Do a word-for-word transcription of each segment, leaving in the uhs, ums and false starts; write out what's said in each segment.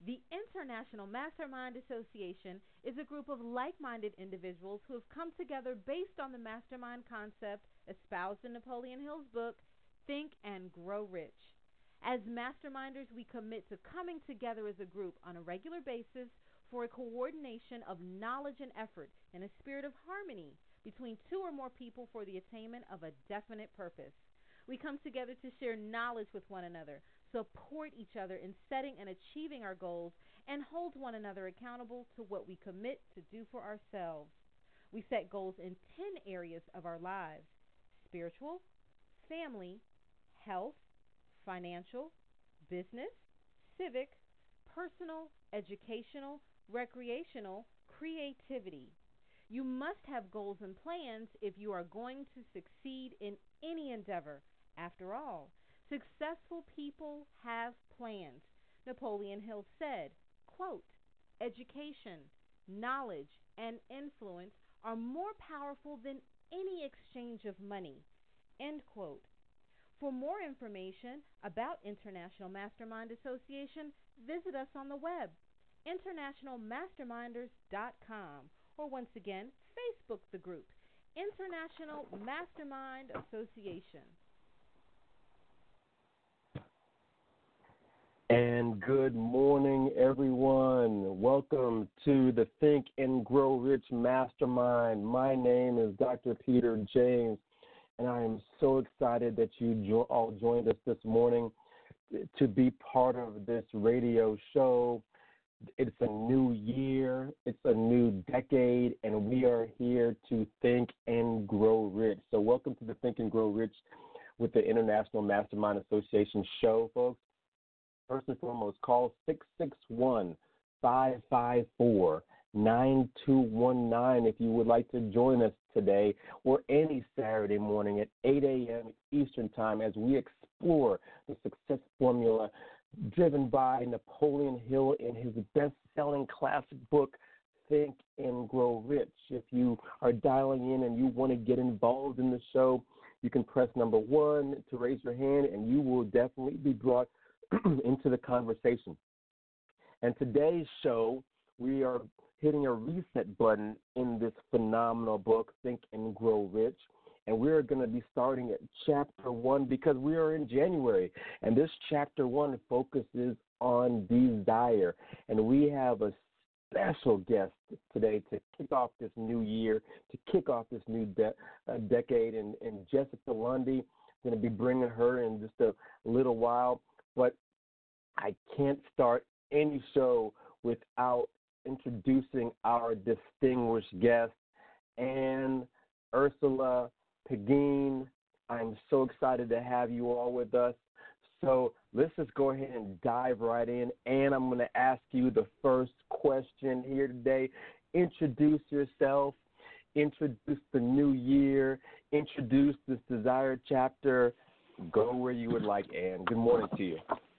The International Mastermind Association is a group of like minded individuals who have come together based on the mastermind concept espoused in Napoleon Hill's book, Think and Grow Rich. As masterminders, we commit to coming together as a group on a regular basis for a coordination of knowledge and effort in a spirit of harmony between two or more people for the attainment of a definite purpose. We come together to share knowledge with one another, support each other in setting and achieving our goals, and hold one another accountable to what we commit to do for ourselves. We set goals in ten areas of our lives: spiritual, family, health, financial, business, civic, personal, educational, recreational, creativity. You must have goals and plans if you are going to succeed in any endeavor. After all, successful people have plans. Napoleon Hill said, quote, education, knowledge, and influence are more powerful than any exchange of money, end quote. For more information about International Mastermind Association, visit us on the web, international masterminders dot com, or once again, Facebook the group, International Mastermind Association. And good morning, everyone. Welcome to the Think and Grow Rich Mastermind. My name is Doctor Peter James, and I am so excited that you jo- all joined us this morning to be part of this radio show. It's a new year, it's a new decade, and we are here to think and grow rich. So welcome to the Think and Grow Rich with the International Mastermind Association show, folks. First and foremost, call six six one, five five four, nine two one nine if you would like to join us today or any Saturday morning at eight a.m. Eastern Time as we explore the success formula driven by Napoleon Hill in his best-selling classic book, Think and Grow Rich. If you are dialing in and you want to get involved in the show, you can press number one to raise your hand, and you will definitely be brought into the conversation. And today's show, we are hitting a reset button in this phenomenal book, Think and Grow Rich. And we're going to be starting at chapter one because we are in January. And this chapter one focuses on desire. And we have a special guest today to kick off this new year, to kick off this new de- uh, decade. And, and Jessica Lundy, going to be bringing her in just a little while. But I can't start any show without introducing our distinguished guest, Anne Ursula Pegeen. I'm so excited to have you all with us. So let's just go ahead and dive right in. Anne, I'm going to ask you the first question here today. Introduce yourself, introduce the new year, introduce this desired chapter. Go where you would like, Anne. Good morning to you.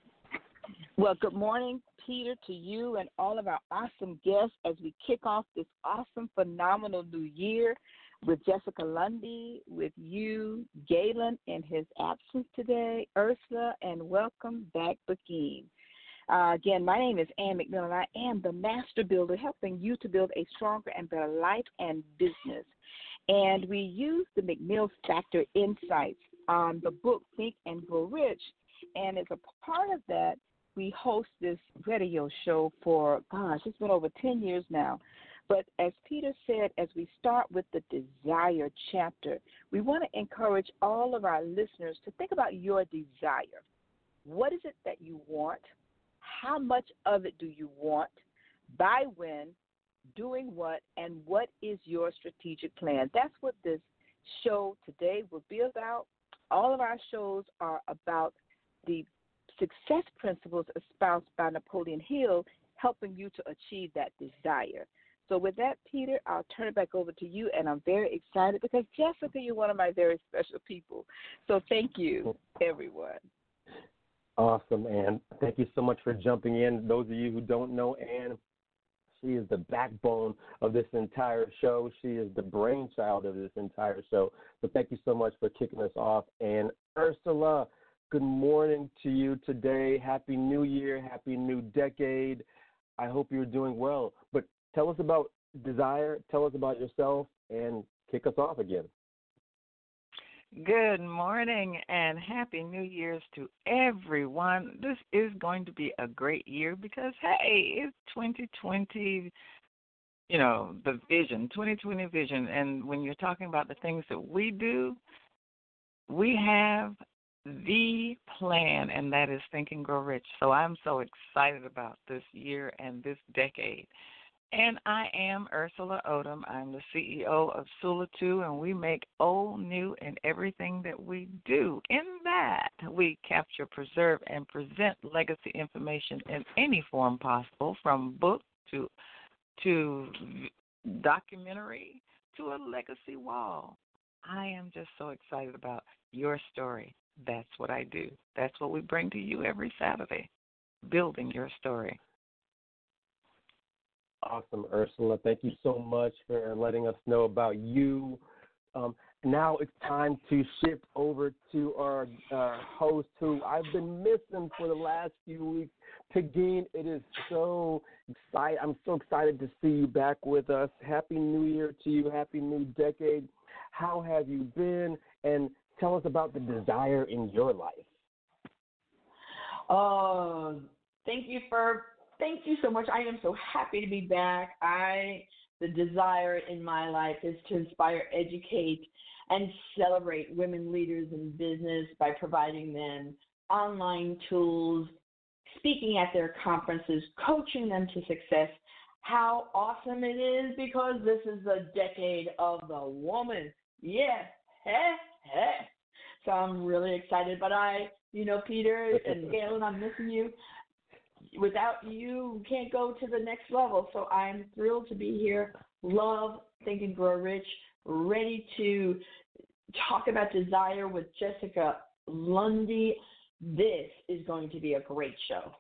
Well, good morning, Peter, to you and all of our awesome guests as we kick off this awesome, phenomenal new year with Jessica Lundy, with you, Galen, in his absence today, Ursula, and welcome back, Begeen. Uh, again, my name is Anne McMillan. I am the Master Builder, helping you to build a stronger and better life and business. And we use the McMill Factor Insights on the book Think and Grow Rich. And as a part of that, we host this radio show for, gosh, it's been over ten years now. But as Peter said, as we start with the desire chapter, we want to encourage all of our listeners to think about your desire. What is it that you want? How much of it do you want? By when? Doing what? And what is your strategic plan? That's what this show today will be about. All of our shows are about the success principles espoused by Napoleon Hill, helping you to achieve that desire. So with that, Peter, I'll turn it back over to you, and I'm very excited because, Jessica, you're one of my very special people. So thank you, everyone. Awesome, Anne. Thank you so much for jumping in. Those of you who don't know Anne, she is the backbone of this entire show. She is the brainchild of this entire show. So thank you so much for kicking us off. And Ursula, good morning to you today. Happy New Year. Happy new decade. I hope you're doing well. But tell us about Desire, tell us about yourself, and kick us off again. Good morning and Happy New Year's to everyone. This is going to be a great year because, hey, it's twenty twenty, you know, the vision, twenty twenty vision. And when you're talking about the things that we do, we have the plan, and that is Think and Grow Rich. So I'm so excited about this year and this decade. And I am Ursula Odom. I'm the C E O of Sula two, and we make old new in everything that we do. In that, we capture, preserve, and present legacy information in any form possible, from book to to documentary to a legacy wall. I am just so excited about your story. That's what I do. That's what we bring to you every Saturday, building your story. Awesome, Ursula. Thank you so much for letting us know about you. Um, now it's time to shift over to our uh, host, who I've been missing for the last few weeks. Pegeen, it is so exciting. I'm so excited to see you back with us. Happy New Year to you. Happy new decade. How have you been? And tell us about the desire in your life. Oh, thank you for Thank you so much. I am so happy to be back. I, the desire in my life is to inspire, educate, and celebrate women leaders in business by providing them online tools, speaking at their conferences, coaching them to success. How awesome it is, because this is the decade of the woman. Yes, heh, heh. So I'm really excited. But I, you know, Peter and Galen, I'm missing you. Without you, we can't go to the next level. So I'm thrilled to be here. Love Think and Grow Rich. Ready to talk about desire with Jessica Lundy. This is going to be a great show.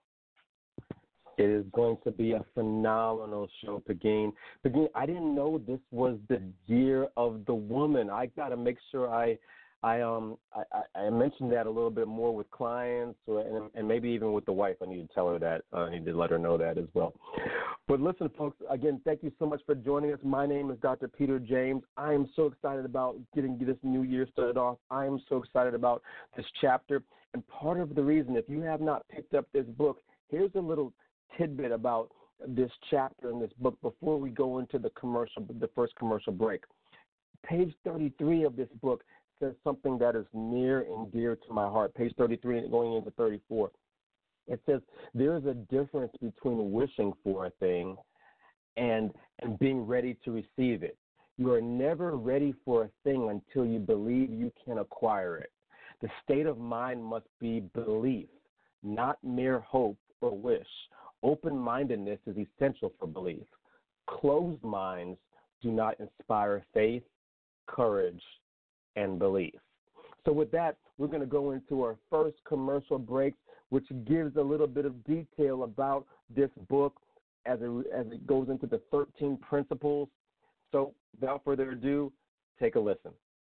It is going to be a phenomenal show, Pegeen. Pegeen, I didn't know this was the year of the woman. I got to make sure I I um I, I mentioned that a little bit more with clients, or, and, and maybe even with the wife. I need to tell her that. Uh, I need to let her know that as well. But listen, folks, again, thank you so much for joining us. My name is Doctor Peter James. I am so excited about getting this new year started off. I am so excited about this chapter. And part of the reason, if you have not picked up this book, here's a little tidbit about this chapter in this book before we go into the commercial, the first commercial break. Page thirty-three of this book says something that is near and dear to my heart. Page thirty-three and going into thirty-four. It says there is a difference between wishing for a thing and and being ready to receive it. You are never ready for a thing until you believe you can acquire it. The state of mind must be belief, not mere hope or wish. Open-mindedness is essential for belief. Closed minds do not inspire faith, courage, and belief. So with that, we're going to go into our first commercial break, which gives a little bit of detail about this book as it, as it goes into the thirteen principles. So without further ado, take a listen.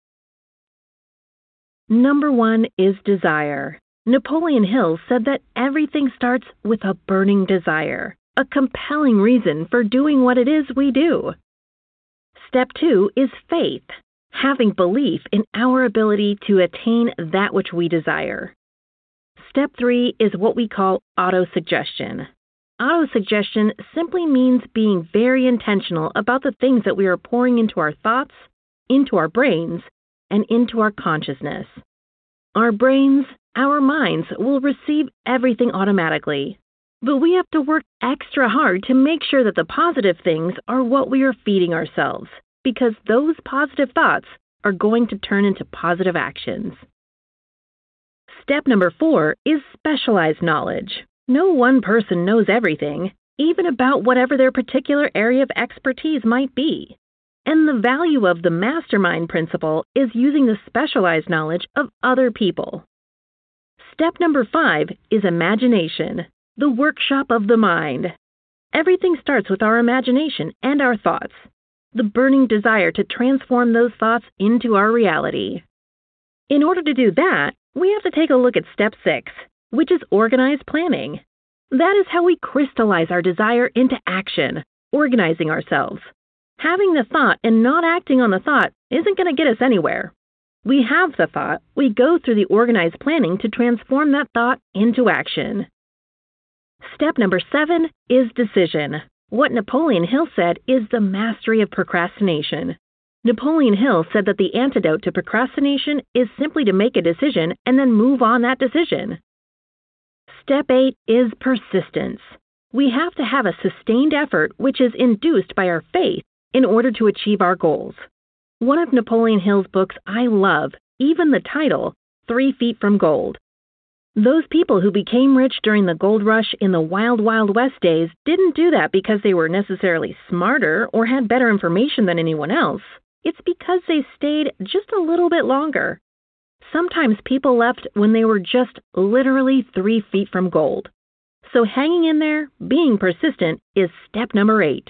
Number one is desire. Napoleon Hill said that everything starts with a burning desire, a compelling reason for doing what it is we do. Step two is faith. Having belief in our ability to attain that which we desire. Step three is what we call autosuggestion. Autosuggestion simply means being very intentional about the things that we are pouring into our thoughts, into our brains, and into our consciousness. Our brains, our minds will receive everything automatically, but we have to work extra hard to make sure that the positive things are what we are feeding ourselves, because those positive thoughts are going to turn into positive actions. Step number four is specialized knowledge. No one person knows everything, even about whatever their particular area of expertise might be. And the value of the mastermind principle is using the specialized knowledge of other people. Step number five is imagination, the workshop of the mind. Everything starts with our imagination and our thoughts, the burning desire to transform those thoughts into our reality. In order to do that, we have to take a look at step six, which is organized planning. That is how we crystallize our desire into action, organizing ourselves. Having the thought and not acting on the thought isn't going to get us anywhere. We have the thought, we go through the organized planning to transform that thought into action. Step number seven is decision. What Napoleon Hill said is the mastery of procrastination. Napoleon Hill said that the antidote to procrastination is simply to make a decision and then move on that decision. Step eight is persistence. We have to have a sustained effort which is induced by our faith in order to achieve our goals. One of Napoleon Hill's books I love, even the title, Three Feet from Gold. Those people who became rich during the gold rush in the wild, wild west days didn't do that because they were necessarily smarter or had better information than anyone else. It's because they stayed just a little bit longer. Sometimes people left when they were just literally three feet from gold. So hanging in there, being persistent, is step number eight.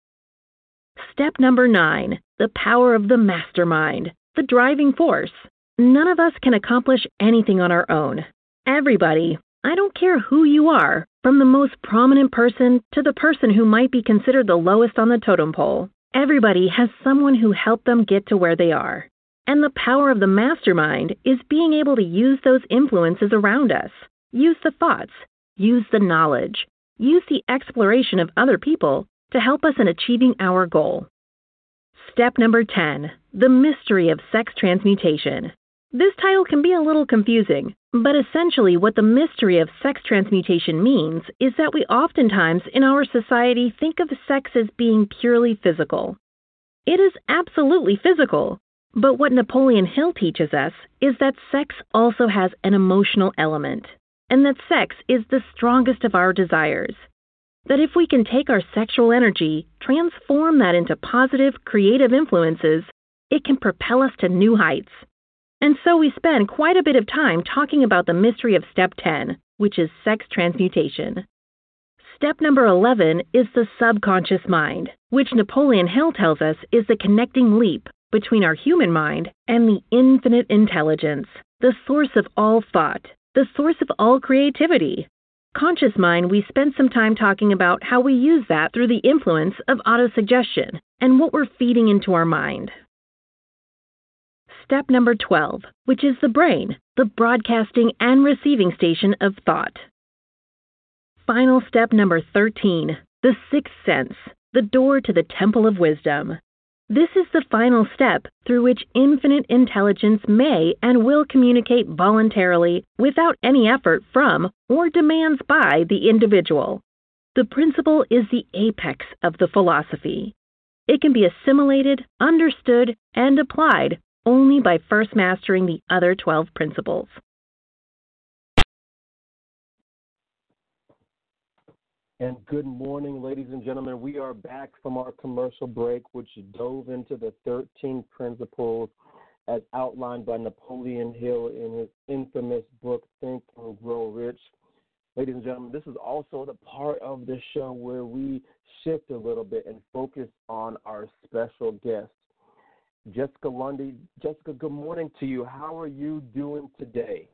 Step number nine, the power of the mastermind, the driving force. None of us can accomplish anything on our own. Everybody, I don't care who you are, from the most prominent person to the person who might be considered the lowest on the totem pole, everybody has someone who helped them get to where they are. And the power of the mastermind is being able to use those influences around us, use the thoughts, use the knowledge, use the exploration of other people to help us in achieving our goal. Step number ten, the mystery of sex transmutation. This title can be a little confusing, but essentially what the mystery of sex transmutation means is that we oftentimes in our society think of sex as being purely physical. It is absolutely physical, but what Napoleon Hill teaches us is that sex also has an emotional element, and that sex is the strongest of our desires. That if we can take our sexual energy, transform that into positive, creative influences, it can propel us to new heights. And so we spend quite a bit of time talking about the mystery of Step ten, which is sex transmutation. Step number eleven is the subconscious mind, which Napoleon Hill tells us is the connecting leap between our human mind and the infinite intelligence, the source of all thought, the source of all creativity. Conscious mind, we spent some time talking about how we use that through the influence of autosuggestion and what we're feeding into our mind. Step number twelve, which is the brain, the broadcasting and receiving station of thought. Final step number thirteen, the sixth sense, the door to the temple of wisdom. This is the final step through which infinite intelligence may and will communicate voluntarily without any effort from or demands by the individual. The principle is the apex of the philosophy. It can be assimilated, understood, and applied only by first mastering the other twelve principles. And good morning, ladies and gentlemen. We are back from our commercial break, which dove into the thirteen principles as outlined by Napoleon Hill in his infamous book, Think and Grow Rich. Ladies and gentlemen, this is also the part of the show where we shift a little bit and focus on our special guest, Jessica Lundy. Jessica, good morning to you. How are you doing today?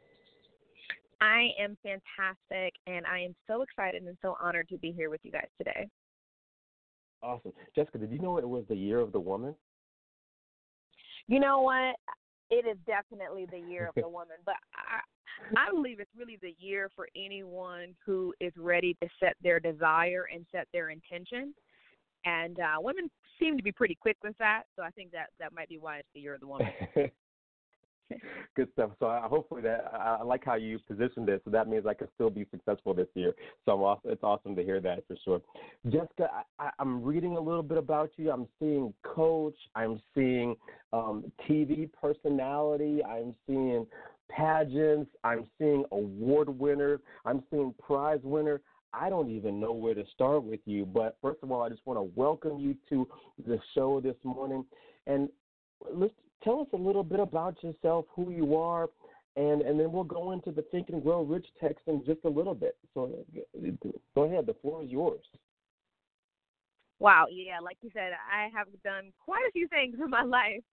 I am fantastic, and I am so excited and so honored to be here with you guys today. Awesome. Jessica, did you know it was the year of the woman? You know what? It is definitely the year of the woman, but I, I believe it's really the year for anyone who is ready to set their desire and set their intention. And uh, women seem to be pretty quick with that, so I think that, that might be why it's the year of the woman. Good stuff. So I, hopefully that I, I like how you positioned it. So that means I can still be successful this year. So I'm awesome, it's awesome to hear that for sure. Jessica, I, I'm reading a little bit about you. I'm seeing coach. I'm seeing um, T V personality. I'm seeing pageants. I'm seeing award winner. I'm seeing prize winner. I don't even know where to start with you. But first of all, I just want to welcome you to the show this morning. And let's tell us a little bit about yourself, who you are, and, and then we'll go into the Think and Grow Rich text in just a little bit. So go ahead. The floor is yours. Wow. Yeah, like you said, I have done quite a few things in my life.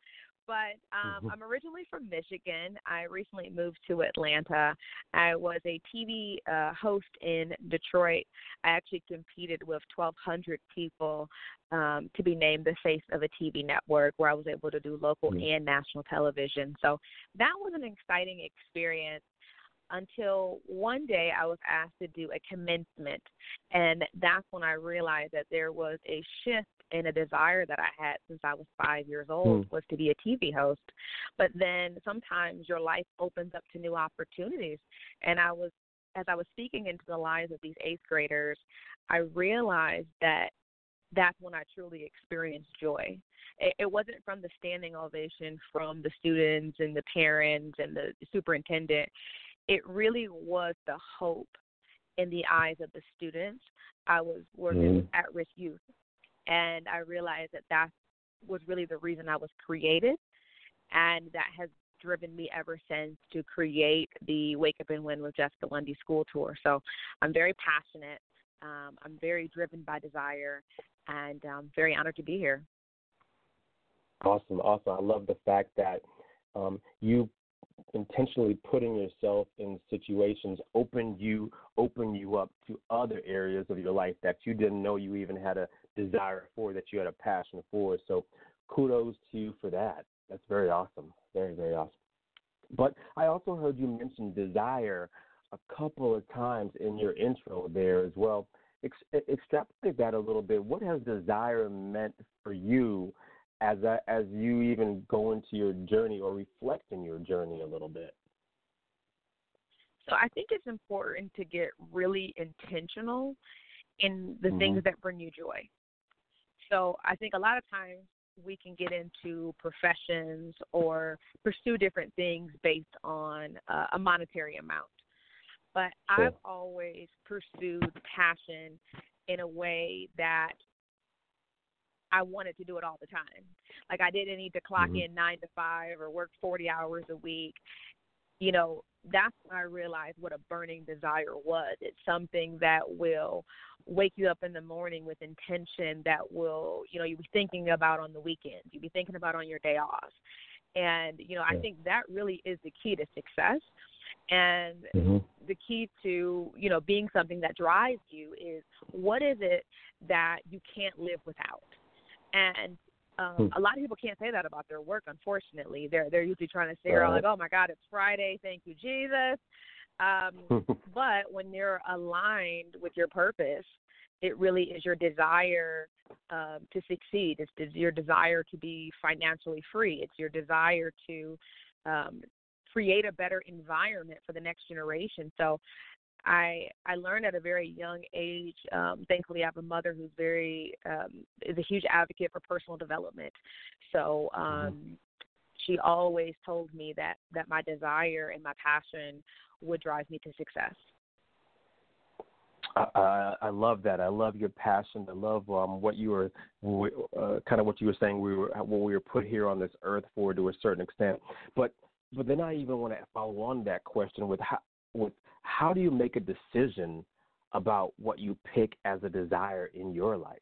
But um, I'm originally from Michigan. I recently moved to Atlanta. I was a T V uh, host in Detroit. I actually competed with twelve hundred people um, to be named the face of a T V network, where I was able to do local mm-hmm. and national television. So that was an exciting experience, until one day I was asked to do a commencement, and that's when I realized that there was a shift in a desire that I had since I was five years old, mm. was to be a T V host. But then sometimes your life opens up to new opportunities, and I was, as I was speaking into the lives of these eighth graders, I realized that that's when I truly experienced joy. It, it wasn't from the standing ovation from the students and the parents and the superintendent. It really was the hope in the eyes of the students. I was working mm. with at-risk youth, and I realized that that was really the reason I was created, and that has driven me ever since to create the Wake Up and Win with Jessica Lundy school tour. So I'm very passionate. Um, I'm very driven by desire, and I'm very honored to be here. Awesome, awesome. I love the fact that um, you intentionally putting yourself in situations open you open you up to other areas of your life that you didn't know you even had a desire for, that you had a passion for. So kudos to you for that. That's very awesome. Very, very awesome. But I also heard you mention desire a couple of times in your intro there as well. Ex- extrapolate that a little bit. What has desire meant for you as a, as you even go into your journey or reflect in your journey a little bit? So I think it's important to get really intentional in the mm-hmm. things that bring you joy. So I think a lot of times we can get into professions or pursue different things based on uh, a monetary amount. But sure. I've always pursued passion in a way that I wanted to do it all the time. Like, I didn't need to clock mm-hmm. in nine to five or work forty hours a week. You know, that's when I realized what a burning desire was. It's something that will wake you up in the morning with intention, that will, you know, you'll be thinking about on the weekends. You'll be thinking about on your day off. And, you know, yeah. I think that really is the key to success. And mm-hmm. the key to, you know, being something that drives you is, what is it that you can't live without? And um, a lot of people can't say that about their work, unfortunately. They're they're usually trying to say, right. like, oh, my God, it's Friday. Thank you, Jesus. Um, but when you're aligned with your purpose, it really is your desire um, to succeed. It's your desire to be financially free. It's your desire to um, create a better environment for the next generation. So I I learned at a very young age. Um, thankfully, I have a mother who's very um, is a huge advocate for personal development. So um, mm-hmm. she always told me that that my desire and my passion would drive me to success. I, I love that. I love your passion. I love um, what you were, uh, kind of what you were saying. We were what we were put here on this earth for, to a certain extent. But but then I even want to follow on that question with how with. How do you make a decision about what you pick as a desire in your life?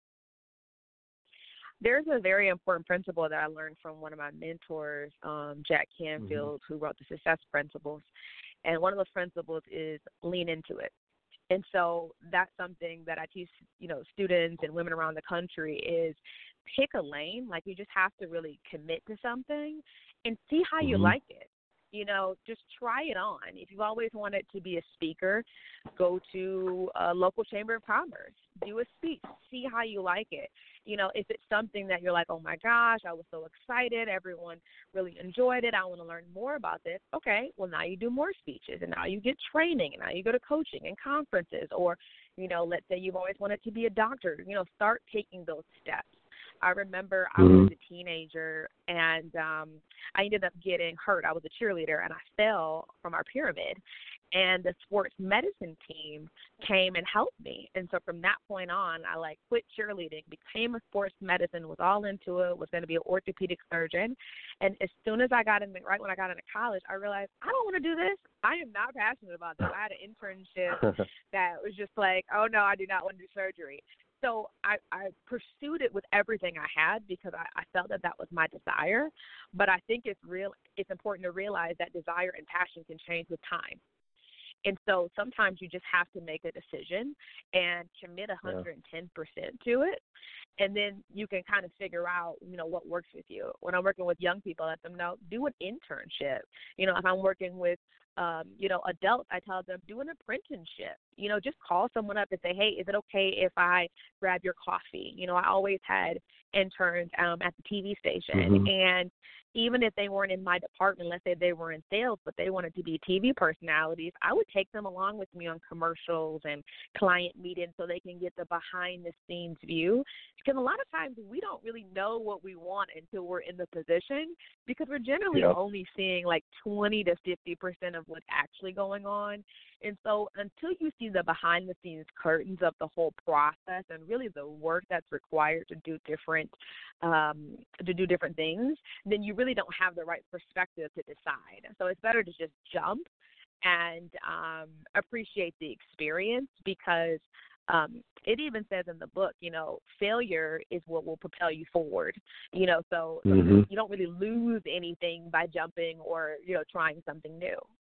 There's a very important principle that I learned from one of my mentors, um, Jack Canfield, mm-hmm. who wrote the Success Principles. And one of those principles is lean into it. And so that's something that I teach, you know, students and women around the country is pick a lane. Like, you just have to really commit to something and see how mm-hmm. you like it. You know, just try it on. If you've always wanted to be a speaker, go to a local chamber of commerce, do a speech, see how you like it. You know, if it's something that you're like, oh, my gosh, I was so excited, everyone really enjoyed it, I want to learn more about this. Okay, well, now you do more speeches, and now you get training, and now you go to coaching and conferences. Or, you know, let's say you've always wanted to be a doctor. You know, start taking those steps. I remember I was a teenager, and um, I ended up getting hurt. I was a cheerleader, and I fell from our pyramid. And the sports medicine team came and helped me. And so from that point on, I, like, quit cheerleading, became a sports medicine, was all into it, was going to be an orthopedic surgeon. And as soon as I got in, right when I got into college, I realized I don't want to do this. I am not passionate about this. I had an internship that was just like, oh, no, I do not want to do surgery. So I, I pursued it with everything I had because I, I felt that that was my desire. But I think it's real. It's important to realize that desire and passion can change with time. And so sometimes you just have to make a decision and commit one hundred ten percent to it. And then you can kind of figure out, you know, what works with you. When I'm working with young people, I let them know, do an internship. You know, if I'm working with, um, you know, adults, I tell them, do an apprenticeship. You know, just call someone up and say, hey, is it okay if I grab your coffee? You know, I always had interns um, at the T V station. Mm-hmm. And even if they weren't in my department, let's say they were in sales, but they wanted to be T V personalities, I would take them along with me on commercials and client meetings so they can get the behind-the-scenes view. Because a lot of times we don't really know what we want until we're in the position because we're generally Yep. only seeing like twenty to fifty percent of what's actually going on. And so until you see the behind-the-scenes curtains of the whole process and really the work that's required to do different um, to do different things, then you really don't have the right perspective to decide. So it's better to just jump and um, appreciate the experience because um, it even says in the book, you know, failure is what will propel you forward. You know, so, so Mm-hmm. you don't really lose anything by jumping or, you know, trying something new.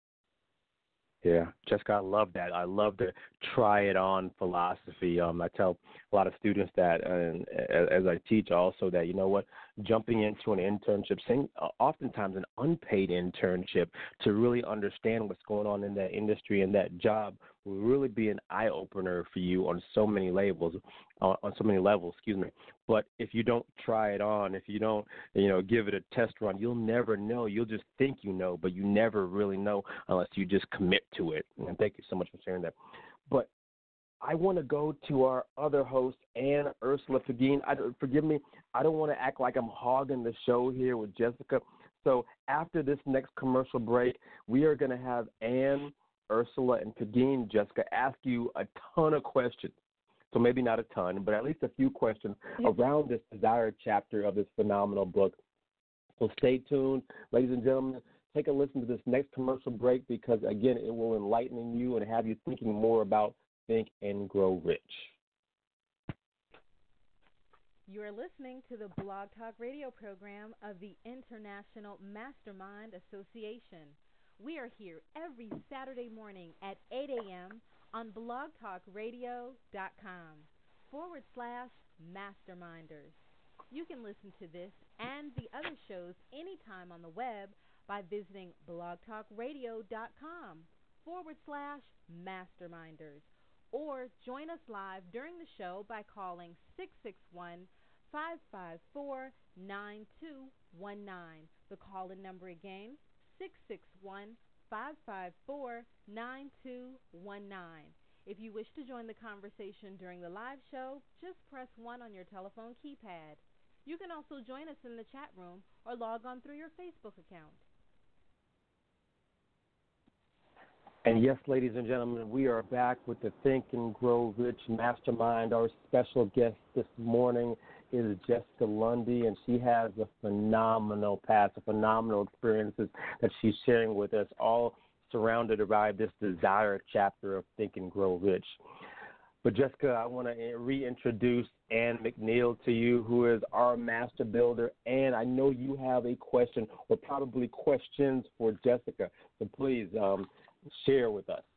Yeah, Jessica, I love that. I love the try it on philosophy. Um, I tell a lot of students that, and as I teach also that, you know what, jumping into an internship, saying, uh, oftentimes an unpaid internship to really understand what's going on in that industry and that job will really be an eye opener for you on so many levels, uh, on so many levels, excuse me. But if you don't try it on, if you don't, you know, give it a test run, you'll never know. You'll just think you know, but you never really know unless you just commit to it. And thank you so much for sharing that. But I want to go to our other host, Ann Ursula Fagin. I, forgive me, I don't want to act like I'm hogging the show here with Jessica. So after this next commercial break, we are going to have Ann, Ursula, and Fagin, Jessica, ask you a ton of questions. So maybe not a ton, but at least a few questions around this desire chapter of this phenomenal book. So stay tuned, ladies and gentlemen. Take a listen to this next commercial break because, again, it will enlighten you and have you thinking more about Think and Grow Rich. You are listening to the Blog Talk Radio program of the International Mastermind Association. We are here every Saturday morning at eight a.m. on blogtalkradio.com forward slash masterminders. You can listen to this and the other shows anytime on the web by visiting blogtalkradio.com forward slash masterminders. Or join us live during the show by calling six six one, five five four, nine two one nine. The call-in number again, six six one, five five four, nine two one nine. If you wish to join the conversation during the live show, just press one on your telephone keypad. You can also join us in the chat room or log on through your Facebook account. And yes, ladies and gentlemen, we are back with the Think and Grow Rich Mastermind. Our special guest this morning is Jessica Lundy, and she has a phenomenal past, a phenomenal experiences that she's sharing with us, all surrounded by this desire chapter of Think and Grow Rich. But Jessica, I want to reintroduce Ann McNeil to you, who is our master builder. And I know you have a question or probably questions for Jessica, so please um, share with us.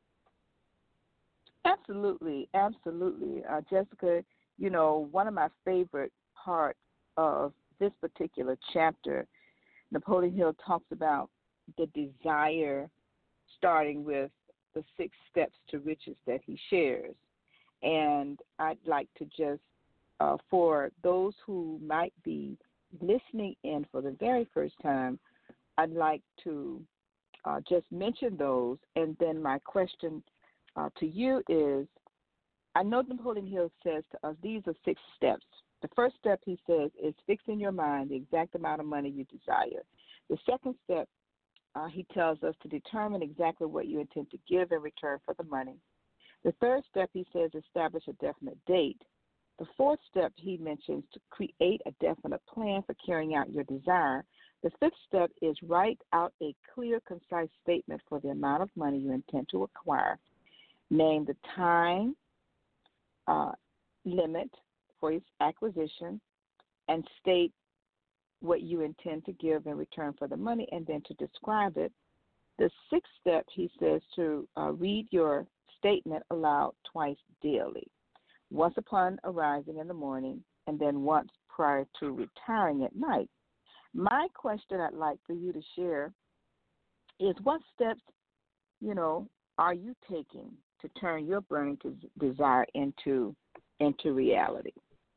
Absolutely, absolutely. Uh, Jessica, you know, one of my favorite parts of this particular chapter, Napoleon Hill talks about the desire starting with the six steps to riches that he shares. And I'd like to just, uh, for those who might be listening in for the very first time, I'd like to uh, just mention those. And then my question uh, to you is, I know Napoleon Hill says to us, these are six steps. The first step, he says, is fix in your mind the exact amount of money you desire. The second step, uh, he tells us to determine exactly what you intend to give in return for the money. The third step, he says, establish a definite date. The fourth step, he mentions to create a definite plan for carrying out your desire. The fifth step is write out a clear, concise statement for the amount of money you intend to acquire. Name the time, uh, limit for its acquisition, and state what you intend to give in return for the money, and then to describe it. The sixth step, he says, to uh, read your statement aloud twice daily, once upon arising in the morning and then once prior to retiring at night. My question I'd like for you to share is, what steps, you know, are you taking to turn your burning desire into into reality?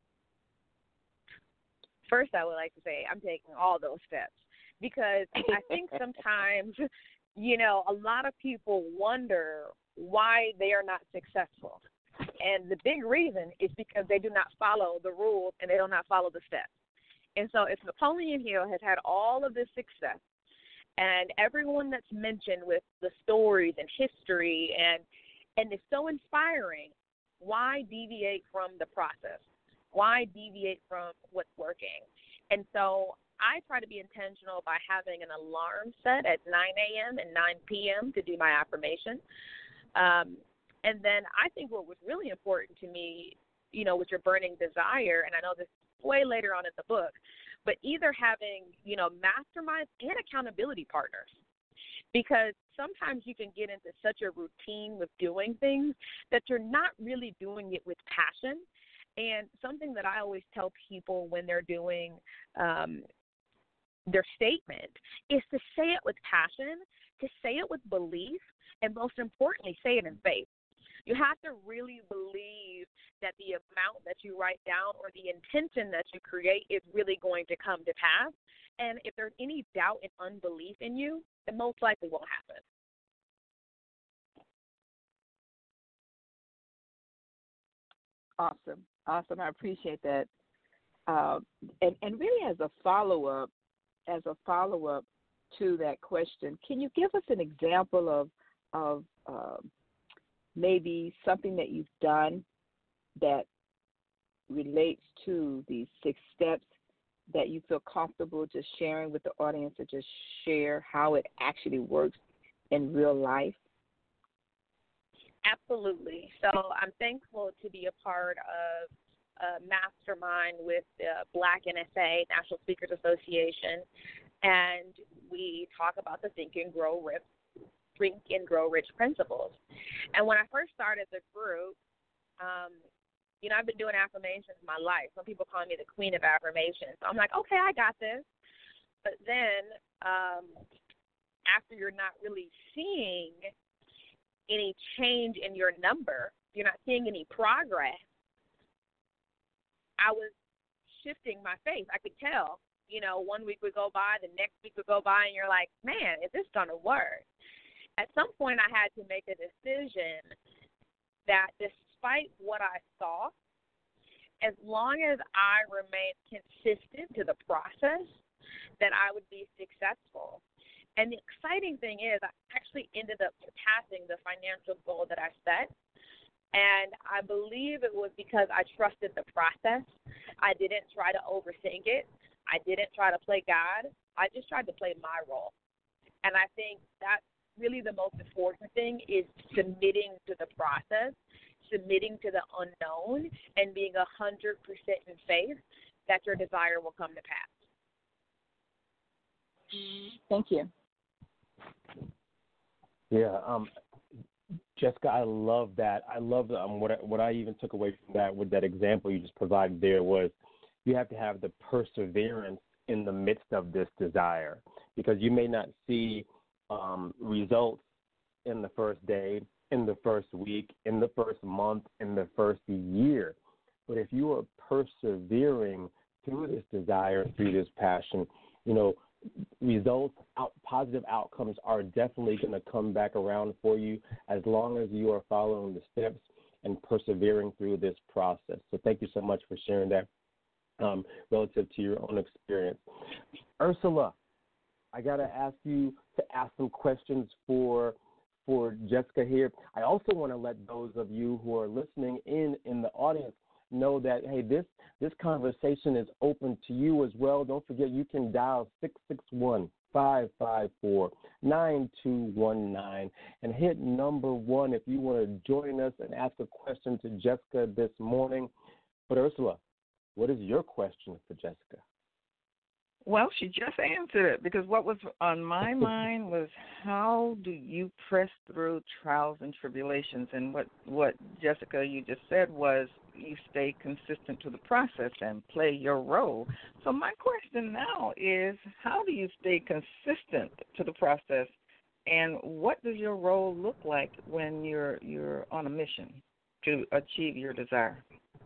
First, I would like to say I'm taking all those steps, because I think sometimes, you know, a lot of people wonder why they are not successful. And the big reason is because they do not follow the rules and they do not follow the steps. And so if Napoleon Hill has had all of this success, and everyone that's mentioned with the stories and history, and and it's so inspiring, why deviate from the process? Why deviate from what's working? And so I try to be intentional by having an alarm set at nine a.m. and nine p.m. to do my affirmation. Um, and then I think what was really important to me, you know, with your burning desire, and I know this is way later on in the book, but either having, you know, masterminds and accountability partners. Because sometimes you can get into such a routine with doing things that you're not really doing it with passion. And something that I always tell people when they're doing um, their statement is to say it with passion, to say it with belief, and most importantly, say it in faith. You have to really believe that the amount that you write down or the intention that you create is really going to come to pass. And if there's any doubt and unbelief in you, it most likely won't happen. Awesome. Awesome. I appreciate that. Uh, and, and really as a follow-up, as a follow-up to that question, can you give us an example of, of uh, maybe something that you've done that relates to these six steps that you feel comfortable just sharing with the audience, to just share how it actually works in real life? Absolutely. So I'm thankful to be a part of a mastermind with the Black N S A, National Speakers Association, and we talk about the Think and Grow Rich, Think and Grow Rich principles. And when I first started the group, um, you know, I've been doing affirmations my life. Some people call me the queen of affirmations. So I'm like, okay, I got this. But then um, after you're not really seeing any change in your number, you're not seeing any progress, I was shifting my faith. I could tell, you know, one week would go by, the next week would go by, and you're like, man, is this going to work? At some point I had to make a decision that despite what I saw, as long as I remained consistent to the process, that I would be successful. And the exciting thing is I actually ended up surpassing the financial goal that I set. And I believe it was because I trusted the process. I didn't try to overthink it. I didn't try to play God. I just tried to play my role. And I think that's really the most important thing, is submitting to the process, submitting to the unknown, and being one hundred percent in faith that your desire will come to pass. Thank you. Yeah, um, Jessica, I love that. I love the, um, what I, what I even took away from that with that example you just provided there was you have to have the perseverance in the midst of this desire, because you may not see um, results in the first day, in the first week, in the first month, in the first year. But if you are persevering through this desire, through this passion, you know, results, out, positive outcomes are definitely going to come back around for you as long as you are following the steps and persevering through this process. So thank you so much for sharing that um, relative to your own experience. Ursula, I got to ask you to ask some questions for for Jessica here. I also want to let those of you who are listening in in the audience know that, hey, this this conversation is open to you as well. Don't forget, you can dial six six one, five five four, nine two one nine and hit number one if you want to join us and ask a question to Jessica this morning. But Ursula, what is your question for Jessica? Well, she just answered it, because what was on my mind was, how do you press through trials and tribulations? And what, what Jessica, you just said was, you stay consistent to the process and play your role. So my question now is, how do you stay consistent to the process, and what does your role look like when you're you're on a mission to achieve your desire?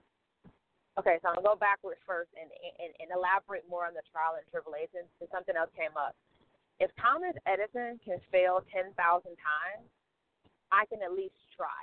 Okay, so I'm going to go backwards first and, and, and elaborate more on the trial and tribulations, because something else came up. If Thomas Edison can fail ten thousand times, I can at least try.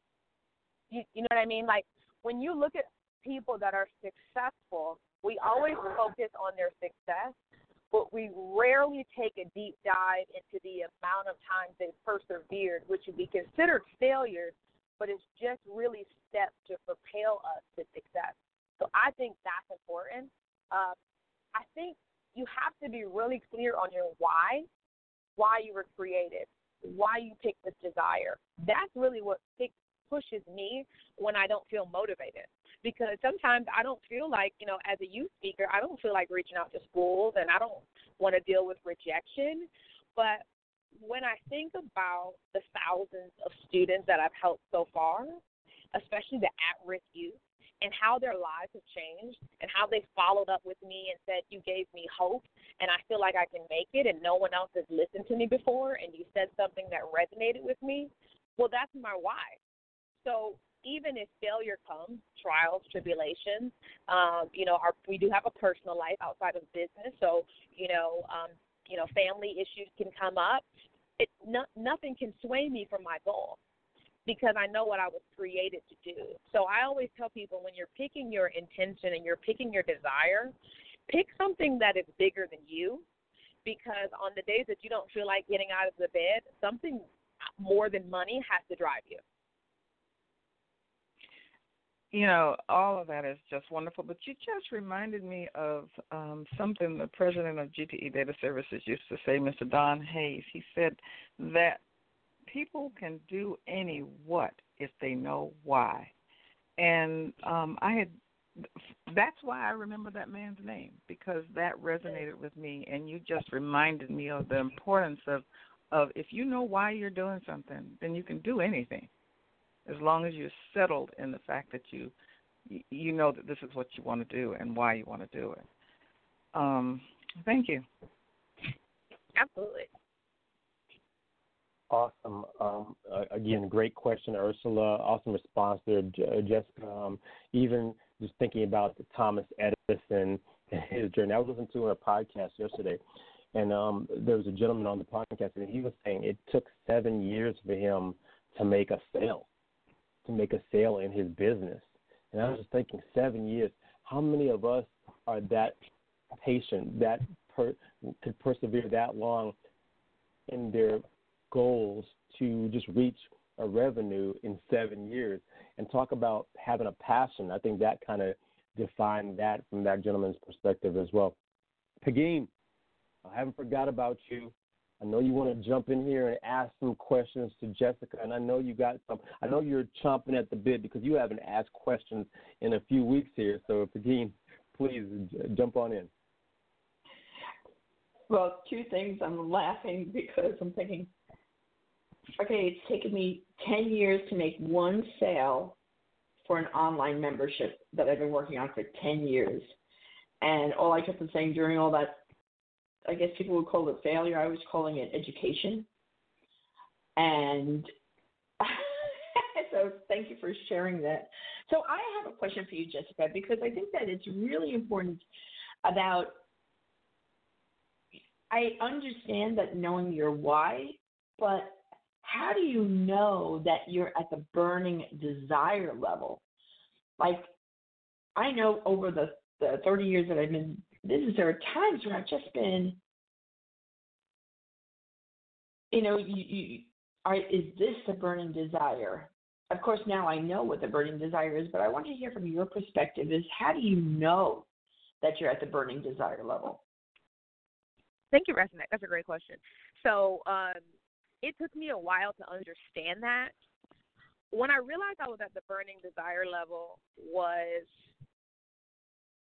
You, you know what I mean? Like, when you look at people that are successful, we always focus on their success, but we rarely take a deep dive into the amount of times they've persevered, which would be considered failures, but it's just really steps to propel us to success. So I think that's important. Um, I think you have to be really clear on your why, why you were created, why you picked this desire. That's really what pushes me when I don't feel motivated. Because sometimes I don't feel like, you know, as a youth speaker, I don't feel like reaching out to schools, and I don't want to deal with rejection. But when I think about the thousands of students that I've helped so far, especially the at-risk youth, and how their lives have changed, and how they followed up with me and said, you gave me hope, and I feel like I can make it, and no one else has listened to me before, and you said something that resonated with me, well, that's my why. So even if failure comes, trials, tribulations, um, you know, our, we do have a personal life outside of business, so, you know, um, you know, family issues can come up. It, no, nothing can sway me from my goal, because I know what I was created to do. So I always tell people, when you're picking your intention and you're picking your desire, pick something that is bigger than you, because on the days that you don't feel like getting out of the bed, something more than money has to drive you. You know, all of that is just wonderful, but you just reminded me of um, something the president of G T E Data Services used to say, Mister Don Hayes. He said that people can do any what if they know why. And um, I had, that's why I remember that man's name, because that resonated with me, and you just reminded me of the importance of, of if you know why you're doing something, then you can do anything, as long as you're settled in the fact that you you know that this is what you want to do and why you want to do it. Um, thank you. Absolutely. Awesome. Um, uh, again, great question, Ursula. Awesome response there, J- Jessica. Um, even just thinking about the Thomas Edison and his journey. I was listening to a podcast yesterday, and um, there was a gentleman on the podcast, and he was saying it took seven years for him to make a sale, to make a sale in his business. And I was just thinking, seven years, how many of us are that patient, that per, could persevere that long in their goals to just reach a revenue in seven years? And talk about having a passion. I think that kind of defined that from that gentleman's perspective as well. Pegeen, I haven't forgot about you. I know you want to jump in here and ask some questions to Jessica, and I know you got some. I know you're chomping at the bit because you haven't asked questions in a few weeks here. So, Pegeen, please j- jump on in. Well, two things. I'm laughing because I'm thinking, okay, it's taken me ten years to make one sale for an online membership that I've been working on for ten years. And all I kept on saying during all that, I guess people would call it failure, I was calling it education. And so thank you for sharing that. So I have a question for you, Jessica, because I think that it's really important about, I understand that knowing your why, but how do you know that you're at the burning desire level? Like, I know over the, the thirty years that I've been in business, there are times where I've just been, you know, you, you are, is this the burning desire? Of course, now I know what the burning desire is, but I want to hear from your perspective is, how do you know that you're at the burning desire level? Thank you, Resnick. That's a great question. So um, it took me a while to understand that. When I realized I was at the burning desire level was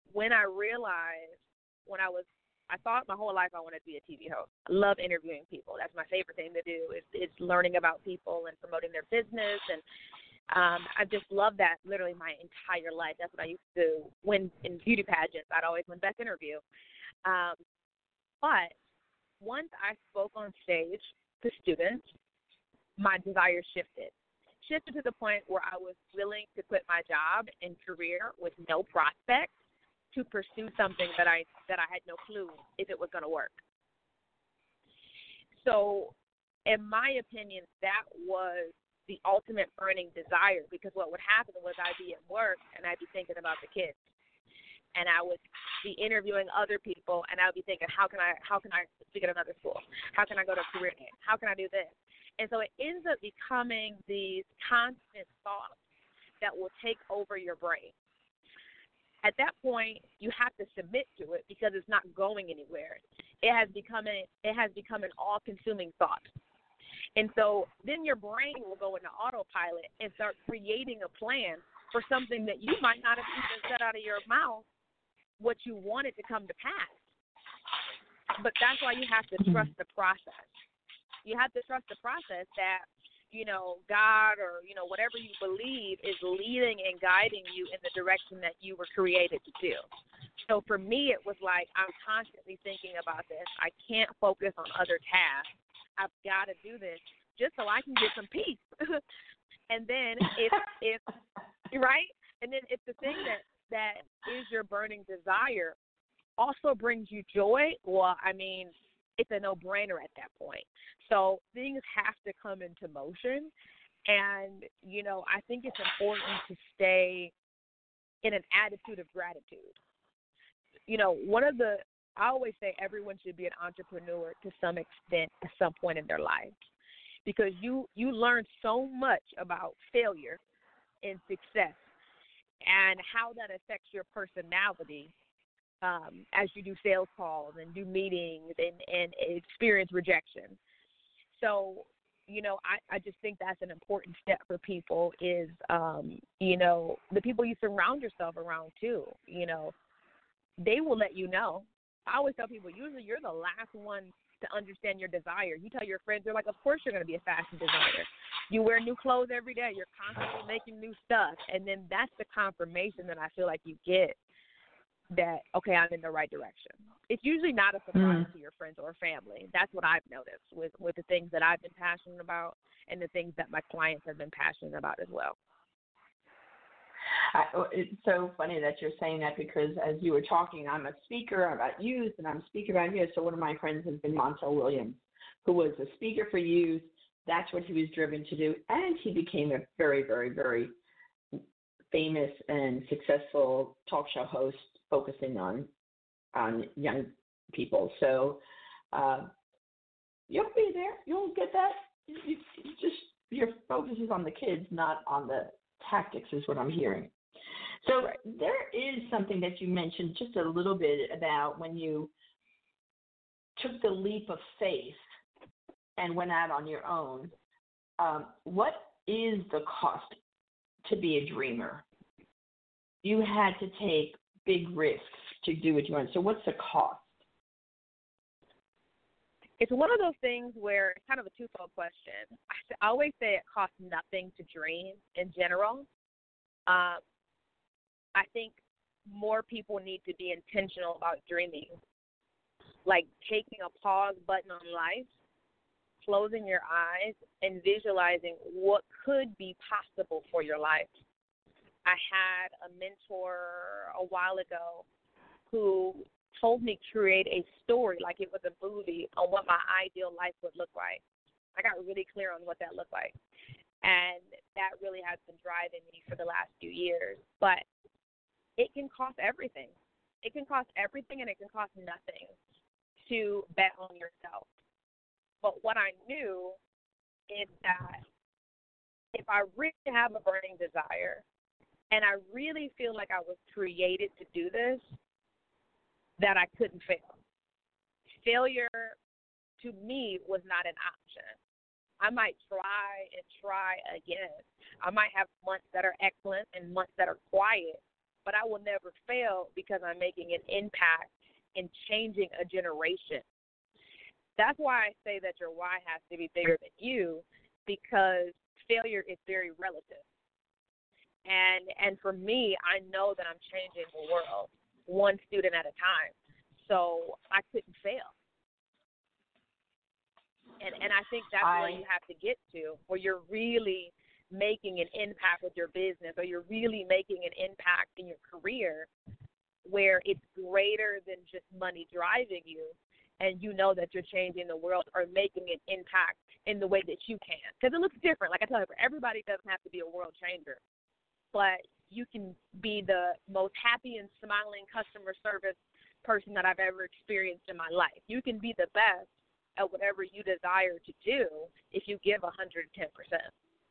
when I realized, when I was, I thought my whole life I wanted to be a T V host. I love interviewing people. That's my favorite thing to do is, is learning about people and promoting their business. And um, I just love that literally my entire life. That's what I used to do. When in beauty pageants, I'd always win best interview. Um, but once I spoke on stage to students, my desire shifted. Shifted to the point where I was willing to quit my job and career with no prospects to pursue something that I that I had no clue if it was going to work. So, in my opinion, that was the ultimate burning desire, because what would happen was I'd be at work and I'd be thinking about the kids, and I would be interviewing other people, and I would be thinking, how can I how can I speak at another school? How can I go to a career day? How can I do this? And so it ends up becoming these constant thoughts that will take over your brain. At that point, you have to submit to it because it's not going anywhere. It has become a, it has become an all-consuming thought. And so then your brain will go into autopilot and start creating a plan for something that you might not have even said out of your mouth what you wanted to come to pass. But that's why you have to trust the process. You have to trust the process that, you know, God or, you know, whatever you believe is leading and guiding you in the direction that you were created to do. So for me, it was like I'm constantly thinking about this. I can't focus on other tasks. I've got to do this just so I can get some peace. And then if, if right? And then if the thing that, that is your burning desire also brings you joy, well, I mean, it's a no-brainer at that point. So things have to come into motion. And, you know, I think it's important to stay in an attitude of gratitude. You know, one of the, I always say everyone should be an entrepreneur to some extent at some point in their life, because you, you learn so much about failure and success and how that affects your personality um, as you do sales calls and do meetings and, and experience rejection. So, you know, I, I just think that's an important step for people is, um, you know, the people you surround yourself around too, you know, they will let you know. I always tell people, usually you're the last one to understand your desire. You tell your friends, they're like, of course you're going to be a fashion designer. You wear new clothes every day. You're constantly making new stuff. And then that's the confirmation that I feel like you get that, okay, I'm in the right direction. It's usually not a surprise mm. to your friends or family. That's what I've noticed with, with the things that I've been passionate about and the things that my clients have been passionate about as well. I, it's so funny that you're saying that, because as you were talking, I'm a speaker about youth and I'm speaking about youth. So one of my friends has been Montel Williams, who was a speaker for youth. That's what he was driven to do. And he became a very, very, very famous and successful talk show host focusing on on young people. So uh, you'll be there. You'll get that. You, you just your focus is on the kids, not on the tactics, is what I'm hearing. So there is something that you mentioned just a little bit about when you took the leap of faith and went out on your own. Um, what is the cost to be a dreamer? You had to take big risks to do what you want. So what's the cost? It's one of those things where it's kind of a twofold question. I always say it costs nothing to dream in general. Um, I think more people need to be intentional about dreaming, like taking a pause button on life, closing your eyes, and visualizing what could be possible for your life. I had a mentor a while ago who told me to create a story like it was a movie on what my ideal life would look like. I got really clear on what that looked like. And that really has been driving me for the last few years. But it can cost everything. It can cost everything, and it can cost nothing to bet on yourself. But what I knew is that if I really have a burning desire and I really feel like I was created to do this, that I couldn't fail. Failure, to me, was not an option. I might try and try again. I might have months that are excellent and months that are quiet, but I will never fail because I'm making an impact in changing a generation. That's why I say that your why has to be bigger than you, because failure is very relative. And and for me, I know that I'm changing the world one student at a time. So I couldn't fail. And and I think that's I, where you have to get to, where you're really making an impact with your business, or you're really making an impact in your career where it's greater than just money driving you, and you know that you're changing the world or making an impact in the way that you can. Because it looks different. Like I tell you, everybody doesn't have to be a world changer, but you can be the most happy and smiling customer service person that I've ever experienced in my life. You can be the best at whatever you desire to do if you give one hundred ten percent.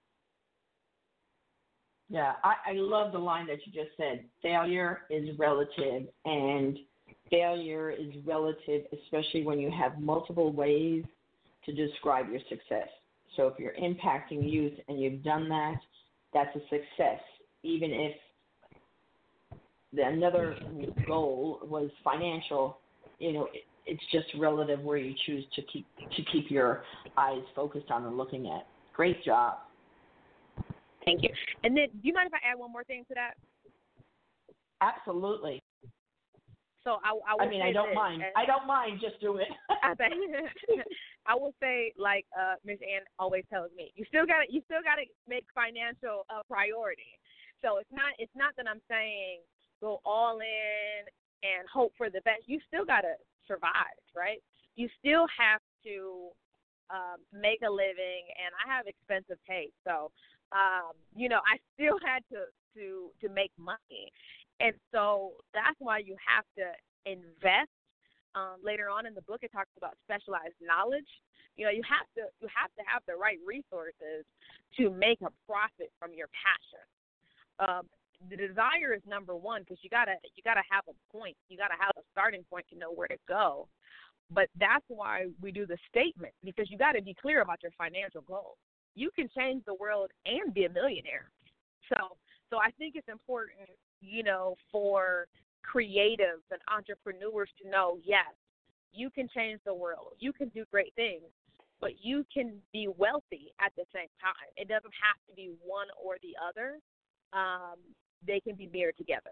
Yeah, I, I love the line that you just said. Failure is relative, and failure is relative, especially when you have multiple ways to describe your success. So if you're impacting youth and you've done that, that's a success. Even if the, another goal was financial, you know, it, it's just relative where you choose to keep to keep your eyes focused on and looking at. Great job. Thank you. And then, do you mind if I add one more thing to that? Absolutely. So I, I, will I mean, say I don't this, mind. I don't mind. Just do it. I, I will say, like uh, Miz Ann always tells me, you still got to you still got to make financial a priority. So it's not it's not that I'm saying go all in and hope for the best. You still got to survive, right? You still have to um, make a living, and I have expensive taste, so. Um, you know, I still had to, to to make money. And so that's why you have to invest. Um, later on in the book, it talks about specialized knowledge. You know, you have to you have to have the right resources to make a profit from your passion. Um, the desire is number one, because you gotta you gotta have a point. You gotta have a starting point to know where to go. But that's why we do the statement, because you got to be clear about your financial goals. You can change the world and be a millionaire. So so I think it's important, you know, for creatives and entrepreneurs to know, yes, you can change the world. You can do great things, but you can be wealthy at the same time. It doesn't have to be one or the other. Um, they can be mirrored together.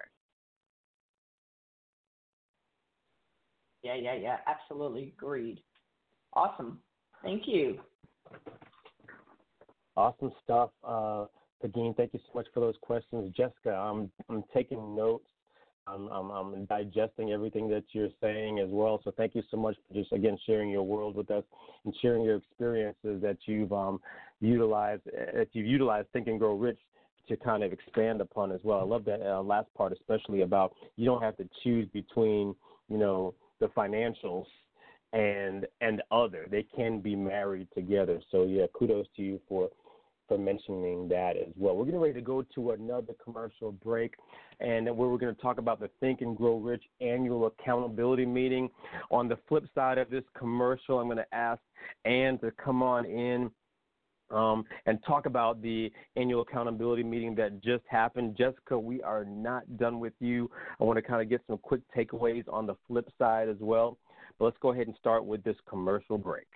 Yeah, yeah, yeah. Absolutely agreed. Awesome. Thank you. Awesome stuff. Uh, Again, thank you so much for those questions. Jessica, I'm, I'm taking notes. I'm, I'm, I'm digesting everything that you're saying as well. So thank you so much for just, again, sharing your world with us and sharing your experiences that you've um, utilized, that you've utilized Think and Grow Rich to kind of expand upon as well. I love that uh, last part, especially about you don't have to choose between, you know, the financials and and other. They can be married together. So, yeah, kudos to you for for mentioning that as well. We're getting ready to go to another commercial break, and then where we're going to talk about the Think and Grow Rich annual accountability meeting. On the flip side of this commercial, I'm going to ask Ann to come on in um, and talk about the annual accountability meeting that just happened. Jessica, we are not done with you. I want to kind of get some quick takeaways on the flip side as well. But let's go ahead and start with this commercial break.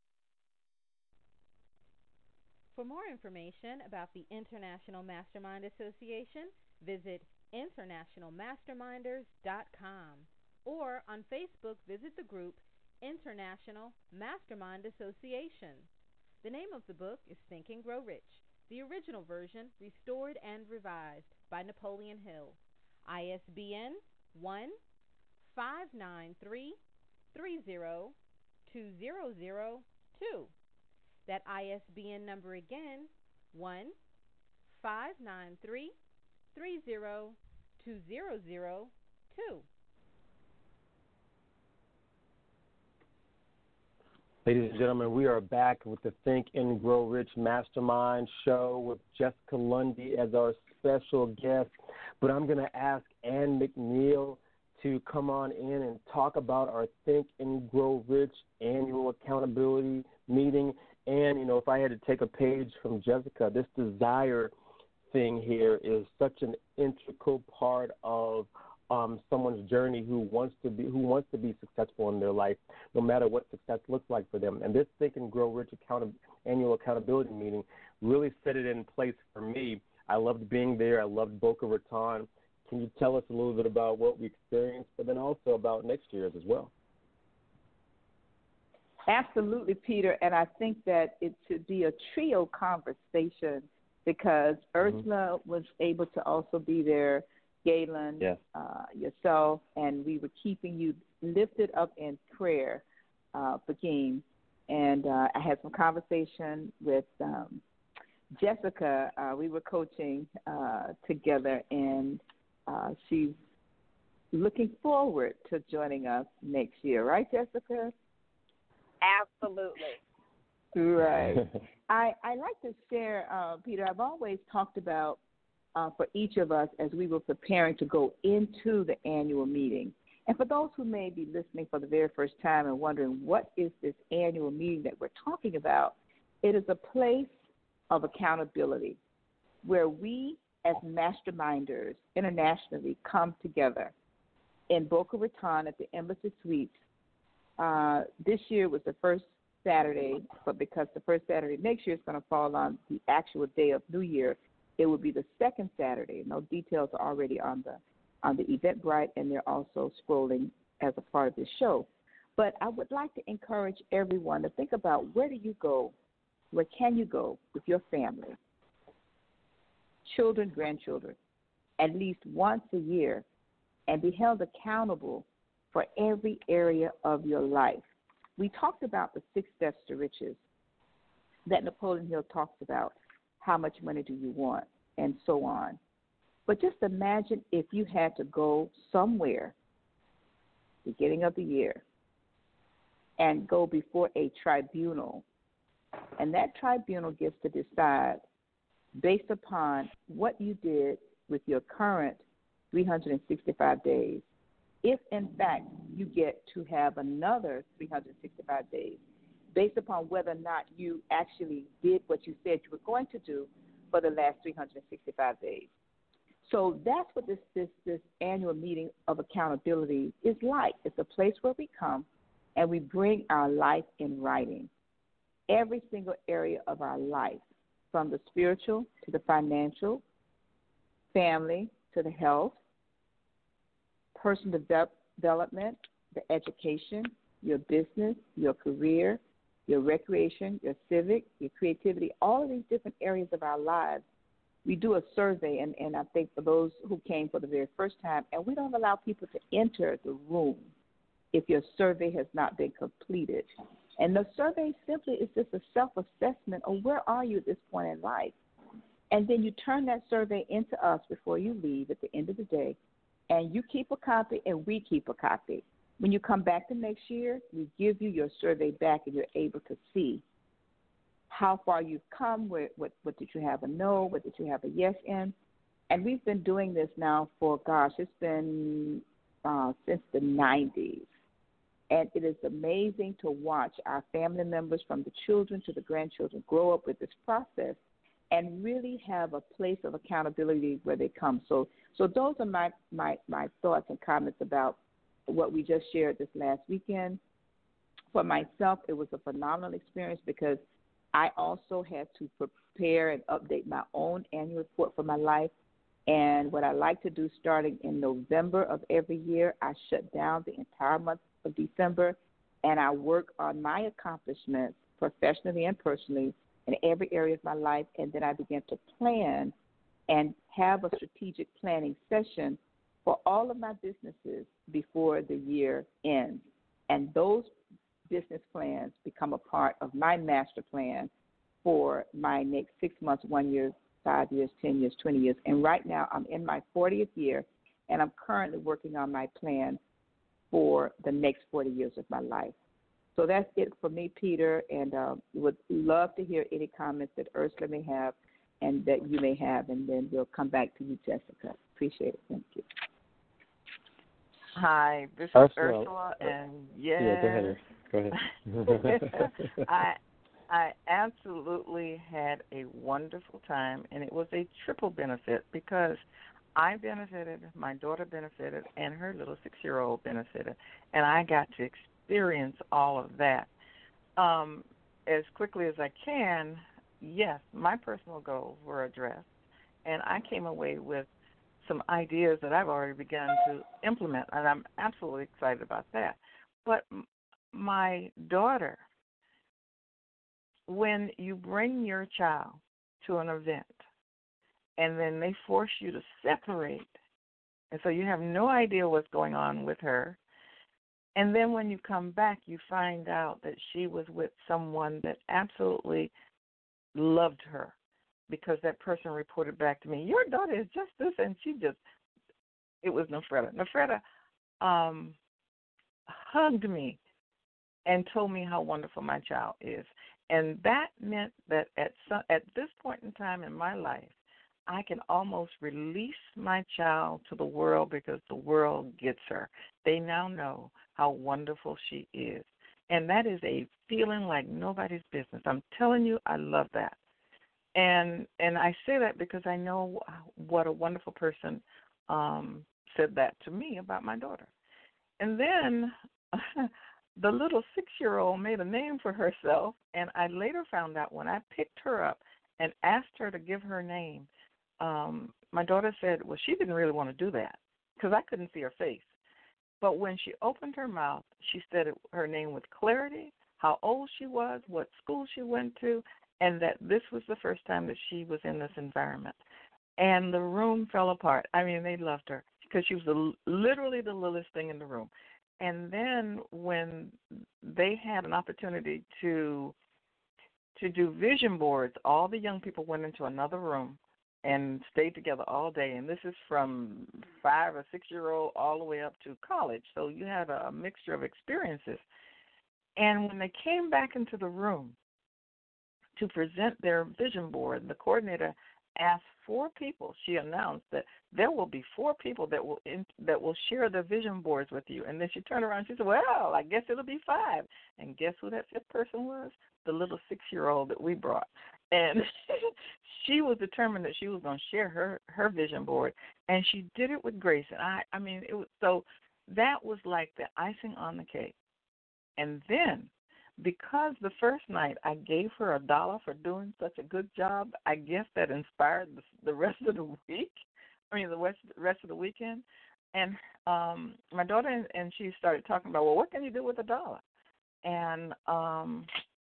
For more information about the International Mastermind Association, visit international masterminders dot com, or on Facebook, visit the group International Mastermind Association. The name of the book is Think and Grow Rich, the original version restored and revised by Napoleon Hill. I S B N one five nine three three zero two zero zero two. That I S B N number again, one five nine three three zero two zero zero two. Ladies and gentlemen, we are back with the Think and Grow Rich Mastermind show with Jessica Lundy as our special guest. But I'm going to ask Ann McNeil to come on in and talk about our Think and Grow Rich annual accountability meeting. And, you know, if I had to take a page from Jessica, this desire thing here is such an integral part of um, someone's journey who wants to be who wants to be successful in their life, no matter what success looks like for them. And this Think and Grow Rich account- annual accountability meeting really set it in place for me. I loved being there. I loved Boca Raton. Can you tell us a little bit about what we experienced, but then also about next year's as well? Absolutely, Peter. And I think that it should be a trio conversation because mm-hmm. Ursula was able to also be there, Galen, yes. uh, yourself, and we were keeping you lifted up in prayer uh, for Game. And uh, I had some conversation with um, Jessica. Uh, we were coaching uh, together, and uh, she's looking forward to joining us next year. Right, Jessica? Absolutely. Right. I, I like to share, uh, Peter, I've always talked about uh, for each of us as we were preparing to go into the annual meeting. And for those who may be listening for the very first time and wondering what is this annual meeting that we're talking about, it is a place of accountability where we as masterminders internationally come together in Boca Raton at the Embassy Suites. Uh, this year was the first Saturday, but because the first Saturday next year is going to fall on the actual day of New Year, it will be the second Saturday. No details are already on the on the Eventbrite, and they're also scrolling as a part of this show. But I would like to encourage everyone to think about where do you go, where can you go with your family, children, grandchildren, at least once a year, and be held accountable for every area of your life. We talked about the six steps to riches that Napoleon Hill talks about. How much money do you want, and so on. But just imagine if you had to go somewhere, beginning of the year, and go before a tribunal, and that tribunal gets to decide based upon what you did with your current three hundred sixty-five days. If, in fact, you get to have another three hundred sixty-five days, based upon whether or not you actually did what you said you were going to do for the last three hundred sixty-five days. So that's what this, this, this annual meeting of accountability is like. It's a place where we come and we bring our life in writing, every single area of our life, from the spiritual to the financial, family to the health, personal development, the education, your business, your career, your recreation, your civic, your creativity, all of these different areas of our lives. We do a survey, and, and I think for those who came for the very first time, and we don't allow people to enter the room if your survey has not been completed. And the survey simply is just a self-assessment of where are you at this point in life. And then you turn that survey into us before you leave at the end of the day, and you keep a copy and we keep a copy. When you come back the next year, we give you your survey back and you're able to see how far you've come, what, what, what did you have a no, what did you have a yes in. And we've been doing this now for, gosh, it's been uh, since the nineties. And it is amazing to watch our family members, from the children to the grandchildren, grow up with this process and really have a place of accountability where they come. So so those are my, my, my thoughts and comments about what we just shared this last weekend. For myself, it was a phenomenal experience because I also had to prepare and update my own annual report for my life. And what I like to do starting in November of every year, I shut down the entire month of December, and I work on my accomplishments professionally and personally in every area of my life, and then I begin to plan and have a strategic planning session for all of my businesses before the year ends. And those business plans become a part of my master plan for my next six months, one year, five years, ten years, twenty years. And right now I'm in my fortieth year, and I'm currently working on my plan for the next forty years of my life. So that's it for me, Peter, and uh, would love to hear any comments that Ursula may have and that you may have, and then we'll come back to you, Jessica. Appreciate it. Thank you. Hi, this is Ursula, Ursula, and yes, yeah, go ahead. Go ahead. I I absolutely had a wonderful time, and it was a triple benefit because I benefited, my daughter benefited, and her little six-year-old benefited, and I got to experience all of that. Um, as quickly as I can, yes, my personal goals were addressed, and I came away with some ideas that I've already begun to implement, and I'm absolutely excited about that. But m- my daughter, when you bring your child to an event and then they force you to separate, and so you have no idea what's going on with her, and then when you come back, you find out that she was with someone that absolutely loved her because that person reported back to me, your daughter is just this, and she just, it was Nefreda. Nefreda um, hugged me and told me how wonderful my child is. And that meant that at some, at this point in time in my life, I can almost release my child to the world because the world gets her. They now know how wonderful she is. And that is a feeling like nobody's business. I'm telling you, I love that. And and I say that because I know what a wonderful person um, said that to me about my daughter. And then the little six-year-old made a name for herself, and I later found out when I picked her up and asked her to give her name, um, my daughter said, well, she didn't really want to do that because I couldn't see her face. But when she opened her mouth, she said it, her name with clarity, how old she was, what school she went to, and that this was the first time that she was in this environment. And the room fell apart. I mean, they loved her because she was the, literally the littlest thing in the room. And then when they had an opportunity to to do vision boards, all the young people went into another room and stayed together all day. And this is from five or six-year-old all the way up to college. So you had a mixture of experiences. And when they came back into the room to present their vision board, the coordinator asked four people. She announced that there will be four people that will in, that will share their vision boards with you. And then she turned around and she said, well, I guess it'll be five. And guess who that fifth person was? The little six-year-old that we brought. And she was determined that she was going to share her, her vision board, and she did it with grace. And I, I mean, it was so that was like the icing on the cake. And then because the first night I gave her a dollar for doing such a good job, I guess that inspired the, the rest of the week. I mean, the rest, rest of the weekend. And um, my daughter and, and she started talking about, well, what can you do with a dollar? And um,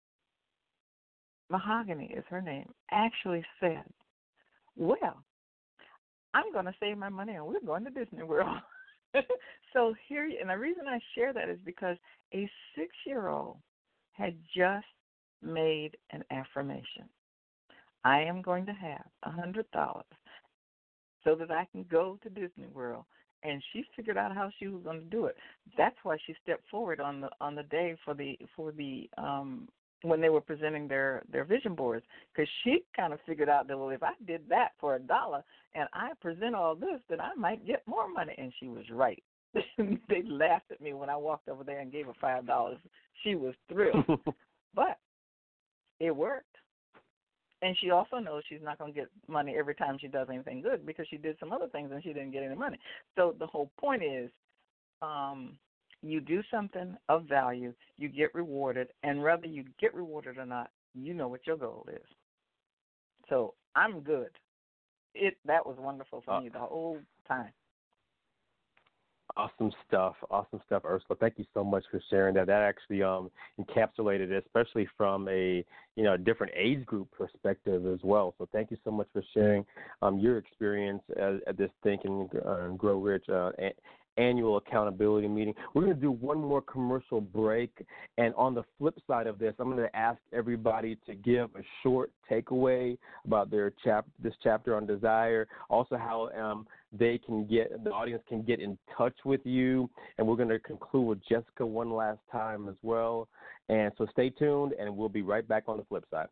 Mahogany is her name, actually said, well, I'm going to save my money and we're going to Disney World. So here, and the reason I share that is because a six-year-old had just made an affirmation. I am going to have a hundred dollars so that I can go to Disney World, and she figured out how she was going to do it. That's why she stepped forward on the on the day for the for the um, when they were presenting their, their vision boards, because she kind of figured out that, well, if I did that for a dollar and I present all this, then I might get more money, and she was right. They laughed at me when I walked over there and gave her five dollars. She was thrilled, but it worked. And she also knows she's not going to get money every time she does anything good because she did some other things and she didn't get any money. So the whole point is um, you do something of value, you get rewarded, and whether you get rewarded or not, you know what your goal is. So I'm good. It That was wonderful for uh, me the whole time. Awesome stuff. Awesome stuff, Ursula. Thank you so much for sharing that. That actually um, encapsulated it, especially from a you know different age group perspective as well. So thank you so much for sharing um, your experience at, at this Think and uh, Grow Rich uh, a- annual accountability meeting. We're going to do one more commercial break, and on the flip side of this, I'm going to ask everybody to give a short takeaway about their chap this chapter on desire, also how um, they can get, the audience can get in touch with you, and we're going to conclude with Jessica one last time as well. And so stay tuned, and we'll be right back on the flip side.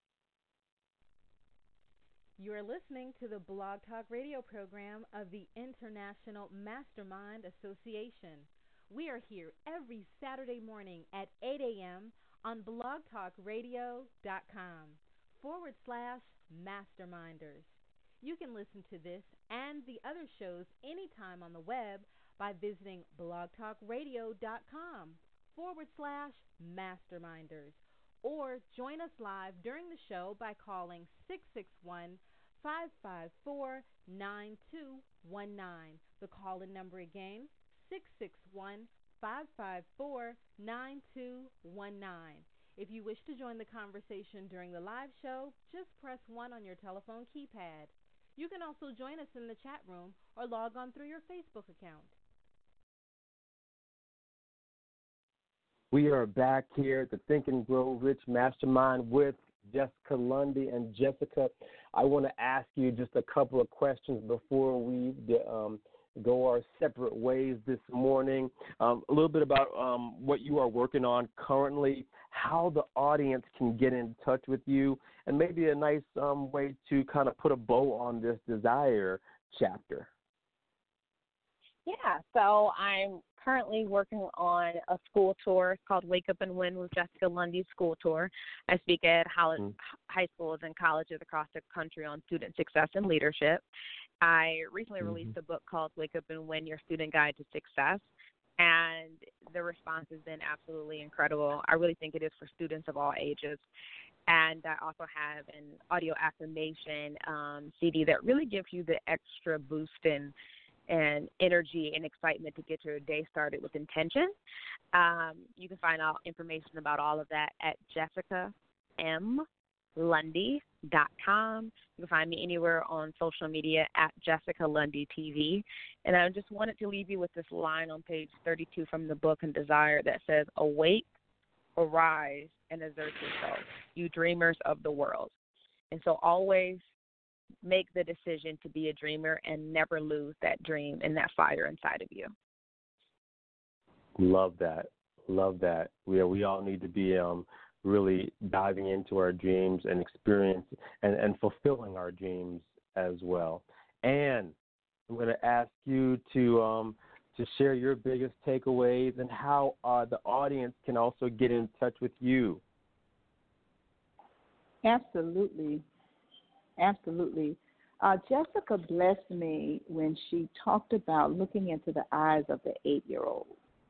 You are listening to the Blog Talk Radio program of the International Mastermind Association. We are here every Saturday morning at eight a.m. on blogtalkradio.com forward slash masterminders. You can listen to this and the other shows anytime on the web by visiting blogtalkradio.com forward slash masterminders, or join us live during the show by calling six six one, five five four, nine two one nine. The call-in number again, six six one, five five four, nine two one nine. If you wish to join the conversation during the live show, just press one on your telephone keypad. You can also join us in the chat room or log on through your Facebook account. We are back here at the Think and Grow Rich Mastermind with Jessica Lundy. And Jessica, I want to ask you just a couple of questions before we um, go our separate ways this morning. Um, a little bit about um, what you are working on currently, how the audience can get in touch with you, and maybe a nice um, way to kind of put a bow on this Desire chapter. Yeah, so I'm currently working on a school tour. It's called Wake Up and Win with Jessica Lundy School Tour. I speak at mm-hmm. high schools and colleges across the country on student success and leadership. I recently mm-hmm. released a book called Wake Up and Win, Your Student Guide to Success, and the response has been absolutely incredible. I really think it is for students of all ages. And I also have an audio affirmation um, C D that really gives you the extra boost in and energy and excitement to get your day started with intention. Um, you can find out information about all of that at jessica m lundy dot com. You can find me anywhere on social media at Jessica Lundy T V. And I just wanted to leave you with this line on page thirty-two from the book and Desire that says, "Awake, arise, and exert yourself, you dreamers of the world." And so always make the decision to be a dreamer and never lose that dream and that fire inside of you. Love that. Love that. We we all need to be um, really diving into our dreams and experience and, and fulfilling our dreams as well. And I'm going to ask you to um, to share your biggest takeaways and how uh, the audience can also get in touch with you. Absolutely. Absolutely. Uh, Jessica blessed me when she talked about looking into the eyes of the eight-year-old.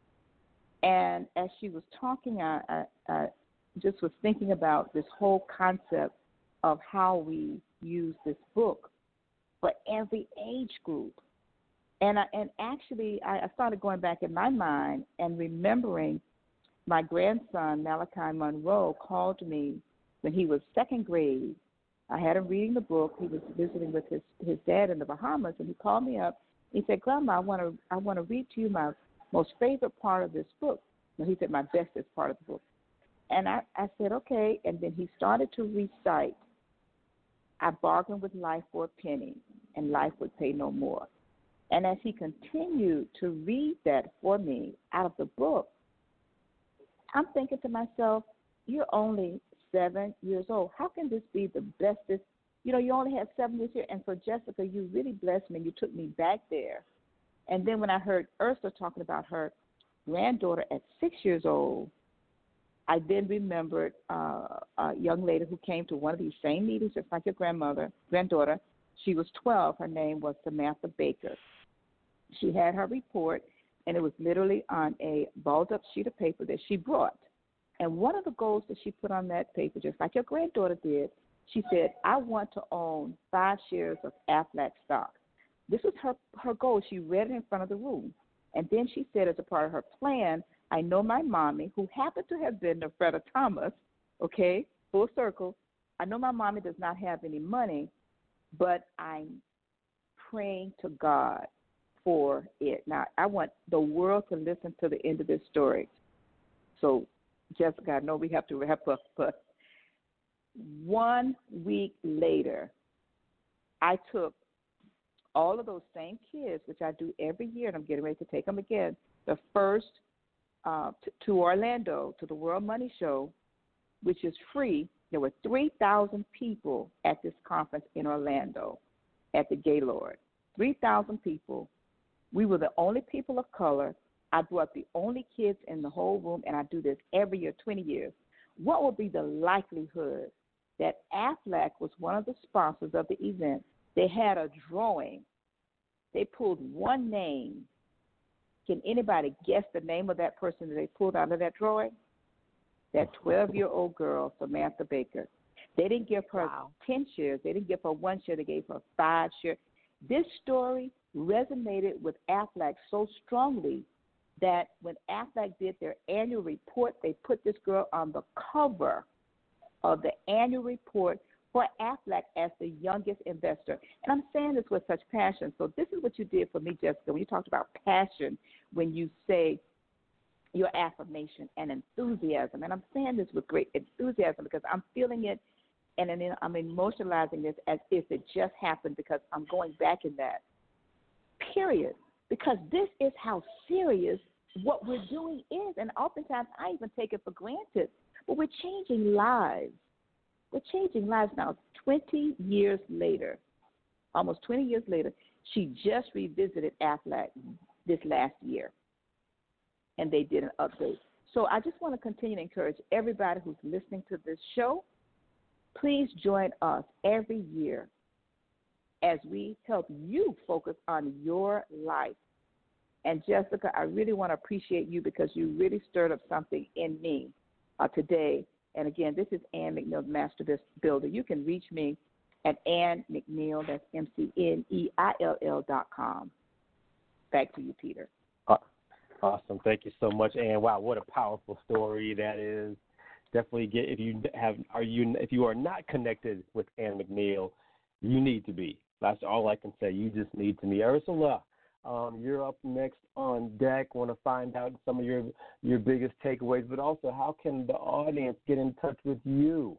And as she was talking, I, I, I just was thinking about this whole concept of how we use this book for every age group. And I, and actually, I, I started going back in my mind and remembering my grandson, Malachi Monroe, called me when he was second grade. I had him reading the book. He was visiting with his, his dad in the Bahamas, and he called me up. He said, "Grandma, I want to I want to read to you my most favorite part of this book." No, he said my bestest part of the book. And I, I said, okay. And then he started to recite, "I bargained with life for a penny, and life would pay no more." And as he continued to read that for me out of the book, I'm thinking to myself, you're only seven years old. How can this be the bestest? You know, you only have seven years here. And for Jessica, you really blessed me. You took me back there. And then when I heard Ursula talking about her granddaughter at six years old, I then remembered uh, a young lady who came to one of these same meetings, just like your grandmother, granddaughter. She was twelve. Her name was Samantha Baker. She had her report, and it was literally on a balled-up sheet of paper that she brought. And one of the goals that she put on that paper, just like your granddaughter did, she said, "I want to own five shares of Aflac stock." This was her, her goal. She read it in front of the room. And then she said, as a part of her plan, "I know my mommy, who happened to have been Nefreda Thomas," okay, full circle, "I know my mommy does not have any money, but I'm praying to God for it." Now, I want the world to listen to the end of this story. So, Jessica, I know we have to wrap up, but one week later, I took all of those same kids, which I do every year, and I'm getting ready to take them again, the first uh, t- to Orlando, to the World Money Show, which is free. There were three thousand people at this conference in Orlando at the Gaylord. three thousand people. We were the only people of color. I brought the only kids in the whole room, and I do this every year, twenty years. what would be the likelihood that Aflac was one of the sponsors of the event? They had a drawing. They pulled one name. Can anybody guess the name of that person that they pulled out of that drawing? That twelve-year-old girl, Samantha Baker. They didn't give her wow. ten shares. They didn't give her one share. They gave her five shares. This story resonated with Aflac so strongly that when Aflac did their annual report, they put this girl on the cover of the annual report for Aflac as the youngest investor. And I'm saying this with such passion. So this is what you did for me, Jessica, when you talked about passion, when you say your affirmation and enthusiasm. And I'm saying this with great enthusiasm because I'm feeling it, and then I'm emotionalizing this as if it just happened because I'm going back in that. Period. Because this is how serious what we're doing is. And oftentimes I even take it for granted. But we're changing lives. We're changing lives now. twenty years later, almost twenty years later, she just revisited Aflac this last year. And they did an update. So I just want to continue to encourage everybody who's listening to this show, please join us every year as we help you focus on your life. And Jessica, I really want to appreciate you because you really stirred up something in me uh, today. And again, this is Ann McNeil, Master Builder. You can reach me at Ann McNeil, that's M C N E I L L dot com. Back to you, Peter. Uh, awesome. Thank you so much, Ann. Wow, what a powerful story that is. Definitely get if you have are you if you are not connected with Ann McNeil, you need to be. That's all I can say. You just need to be. Ursula, um, you're up next on deck. Want to find out some of your your biggest takeaways, but also how can the audience get in touch with you?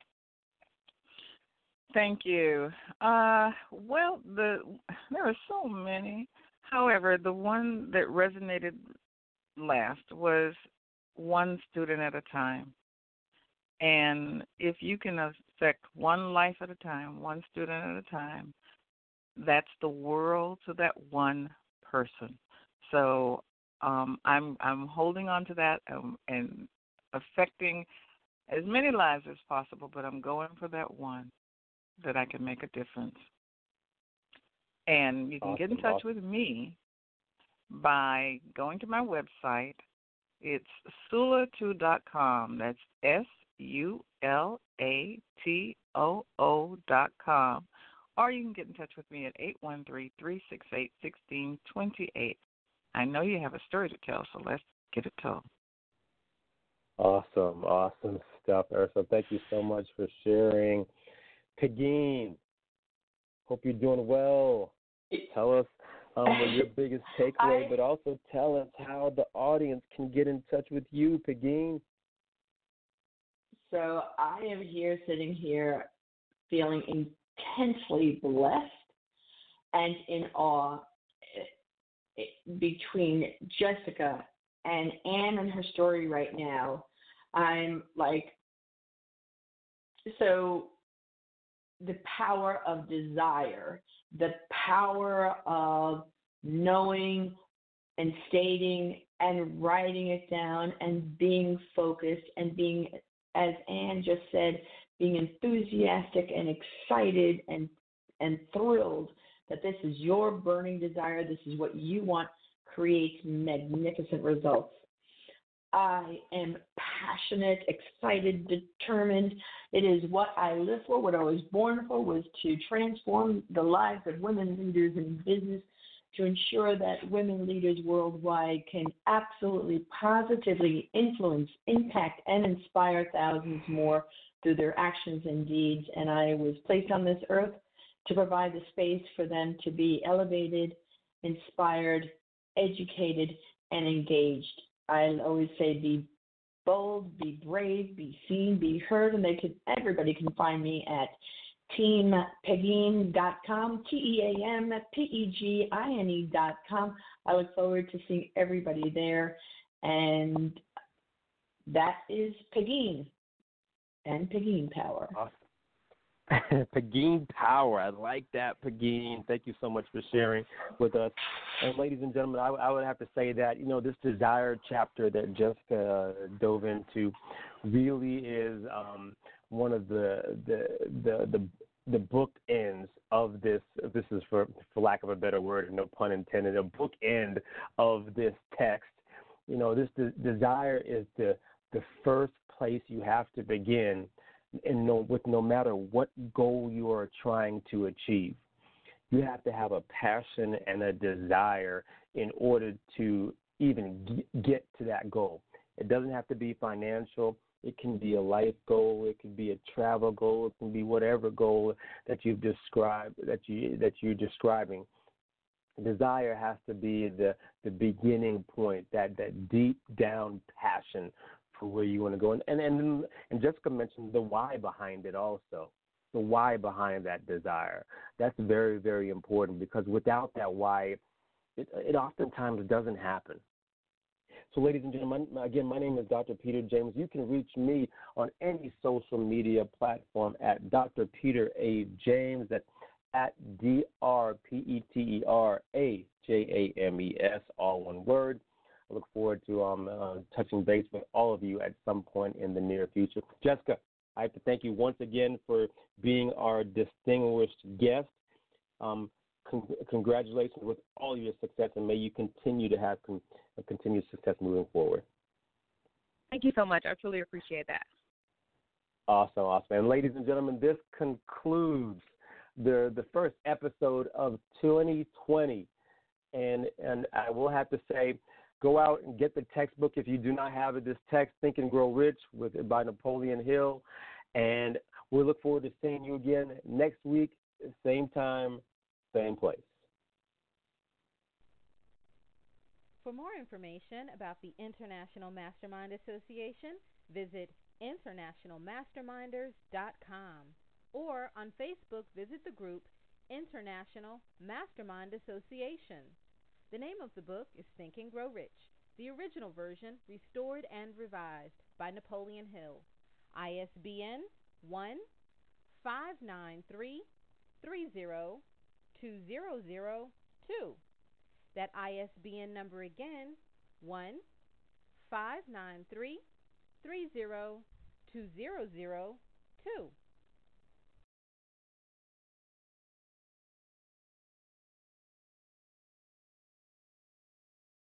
Thank you. Uh, well, the there are so many. However, the one that resonated last was one student at a time. And if you can affect one life at a time, one student at a time, that's the world to that one person. So um, I'm I'm holding on to that um, and affecting as many lives as possible, but I'm going for that one that I can make a difference. And you can awesome, get in touch awesome. with me by going to my website. It's sulatu dot com. That's S U L A T O O dot com. Or you can get in touch with me at eight one three, three six eight, one six two eight. I know you have a story to tell, so let's get it told. Awesome, awesome stuff, Ursula. Thank you so much for sharing. Pegeen, hope you're doing well. Tell us um, what your biggest takeaway, I, but also tell us how the audience can get in touch with you, Pegeen. So I am here, sitting here, feeling intensely blessed and in awe between Jessica and Ann and her story right now. I'm like, so the power of desire, the power of knowing and stating and writing it down and being focused and being, as Ann just said, being enthusiastic and excited and and thrilled that this is your burning desire, this is what you want, creates magnificent results. I am passionate, excited, determined. It is what I live for. What I was born for was to transform the lives of women leaders in business, to ensure that women leaders worldwide can absolutely positively influence, impact, and inspire thousands more through their actions and deeds. And I was placed on this earth to provide the space for them to be elevated, inspired, educated, and engaged. I always say be bold, be brave, be seen, be heard, and they could everybody can find me at team pegeen dot com, T E A M P E G I N E dot com. I look forward to seeing everybody there. And that is Pegeen and Pegeen Power. Awesome. Pagine Power. I like that, Pagine. Thank you so much for sharing with us. And ladies and gentlemen, I, I would have to say that, you know, this desire chapter that Jessica uh, dove into really is um, one of the the the the, the bookends of this. This is for for lack of a better word, no pun intended. A bookend of this text. You know, this de- desire is the the first place you have to begin, and no, with no matter what goal you are trying to achieve. You have to have a passion and a desire in order to even g- get to that goal. It doesn't have to be financial. It can be a life goal. It can be a travel goal. It can be whatever goal that you've described that you that you're describing. Desire has to be the the beginning point, that that deep down passion for where you want to go. And and and, and Jessica mentioned the why behind it also. The why behind that desire. That's very, very important, because without that why, it, it oftentimes doesn't happen. So, ladies and gentlemen, again, my name is Doctor Peter James. You can reach me on any social media platform at Doctor Peter A. James. That's at D R P E T E R A J A M E S, all one word. I look forward to um, uh, touching base with all of you at some point in the near future. Jessica, I have to thank you once again for being our distinguished guest. Um, con- congratulations with all your success, and may you continue to have con- continued success moving forward. Thank you so much. I truly appreciate that. Awesome, awesome. And ladies and gentlemen, this concludes the the first episode of twenty twenty. And and I will have to say, go out and get the textbook if you do not have it. This text, Think and Grow Rich, with by Napoleon Hill. And we look forward to seeing you again next week, same time, same place. For more information about the International Mastermind Association, visit international masterminders dot com, or on Facebook, visit the group International Mastermind Association. The name of the book is Think and Grow Rich, the original version restored and revised by Napoleon Hill. I S B N one five nine three three zero two zero zero two. That I S B N number again, one five nine three three zero two zero zero two.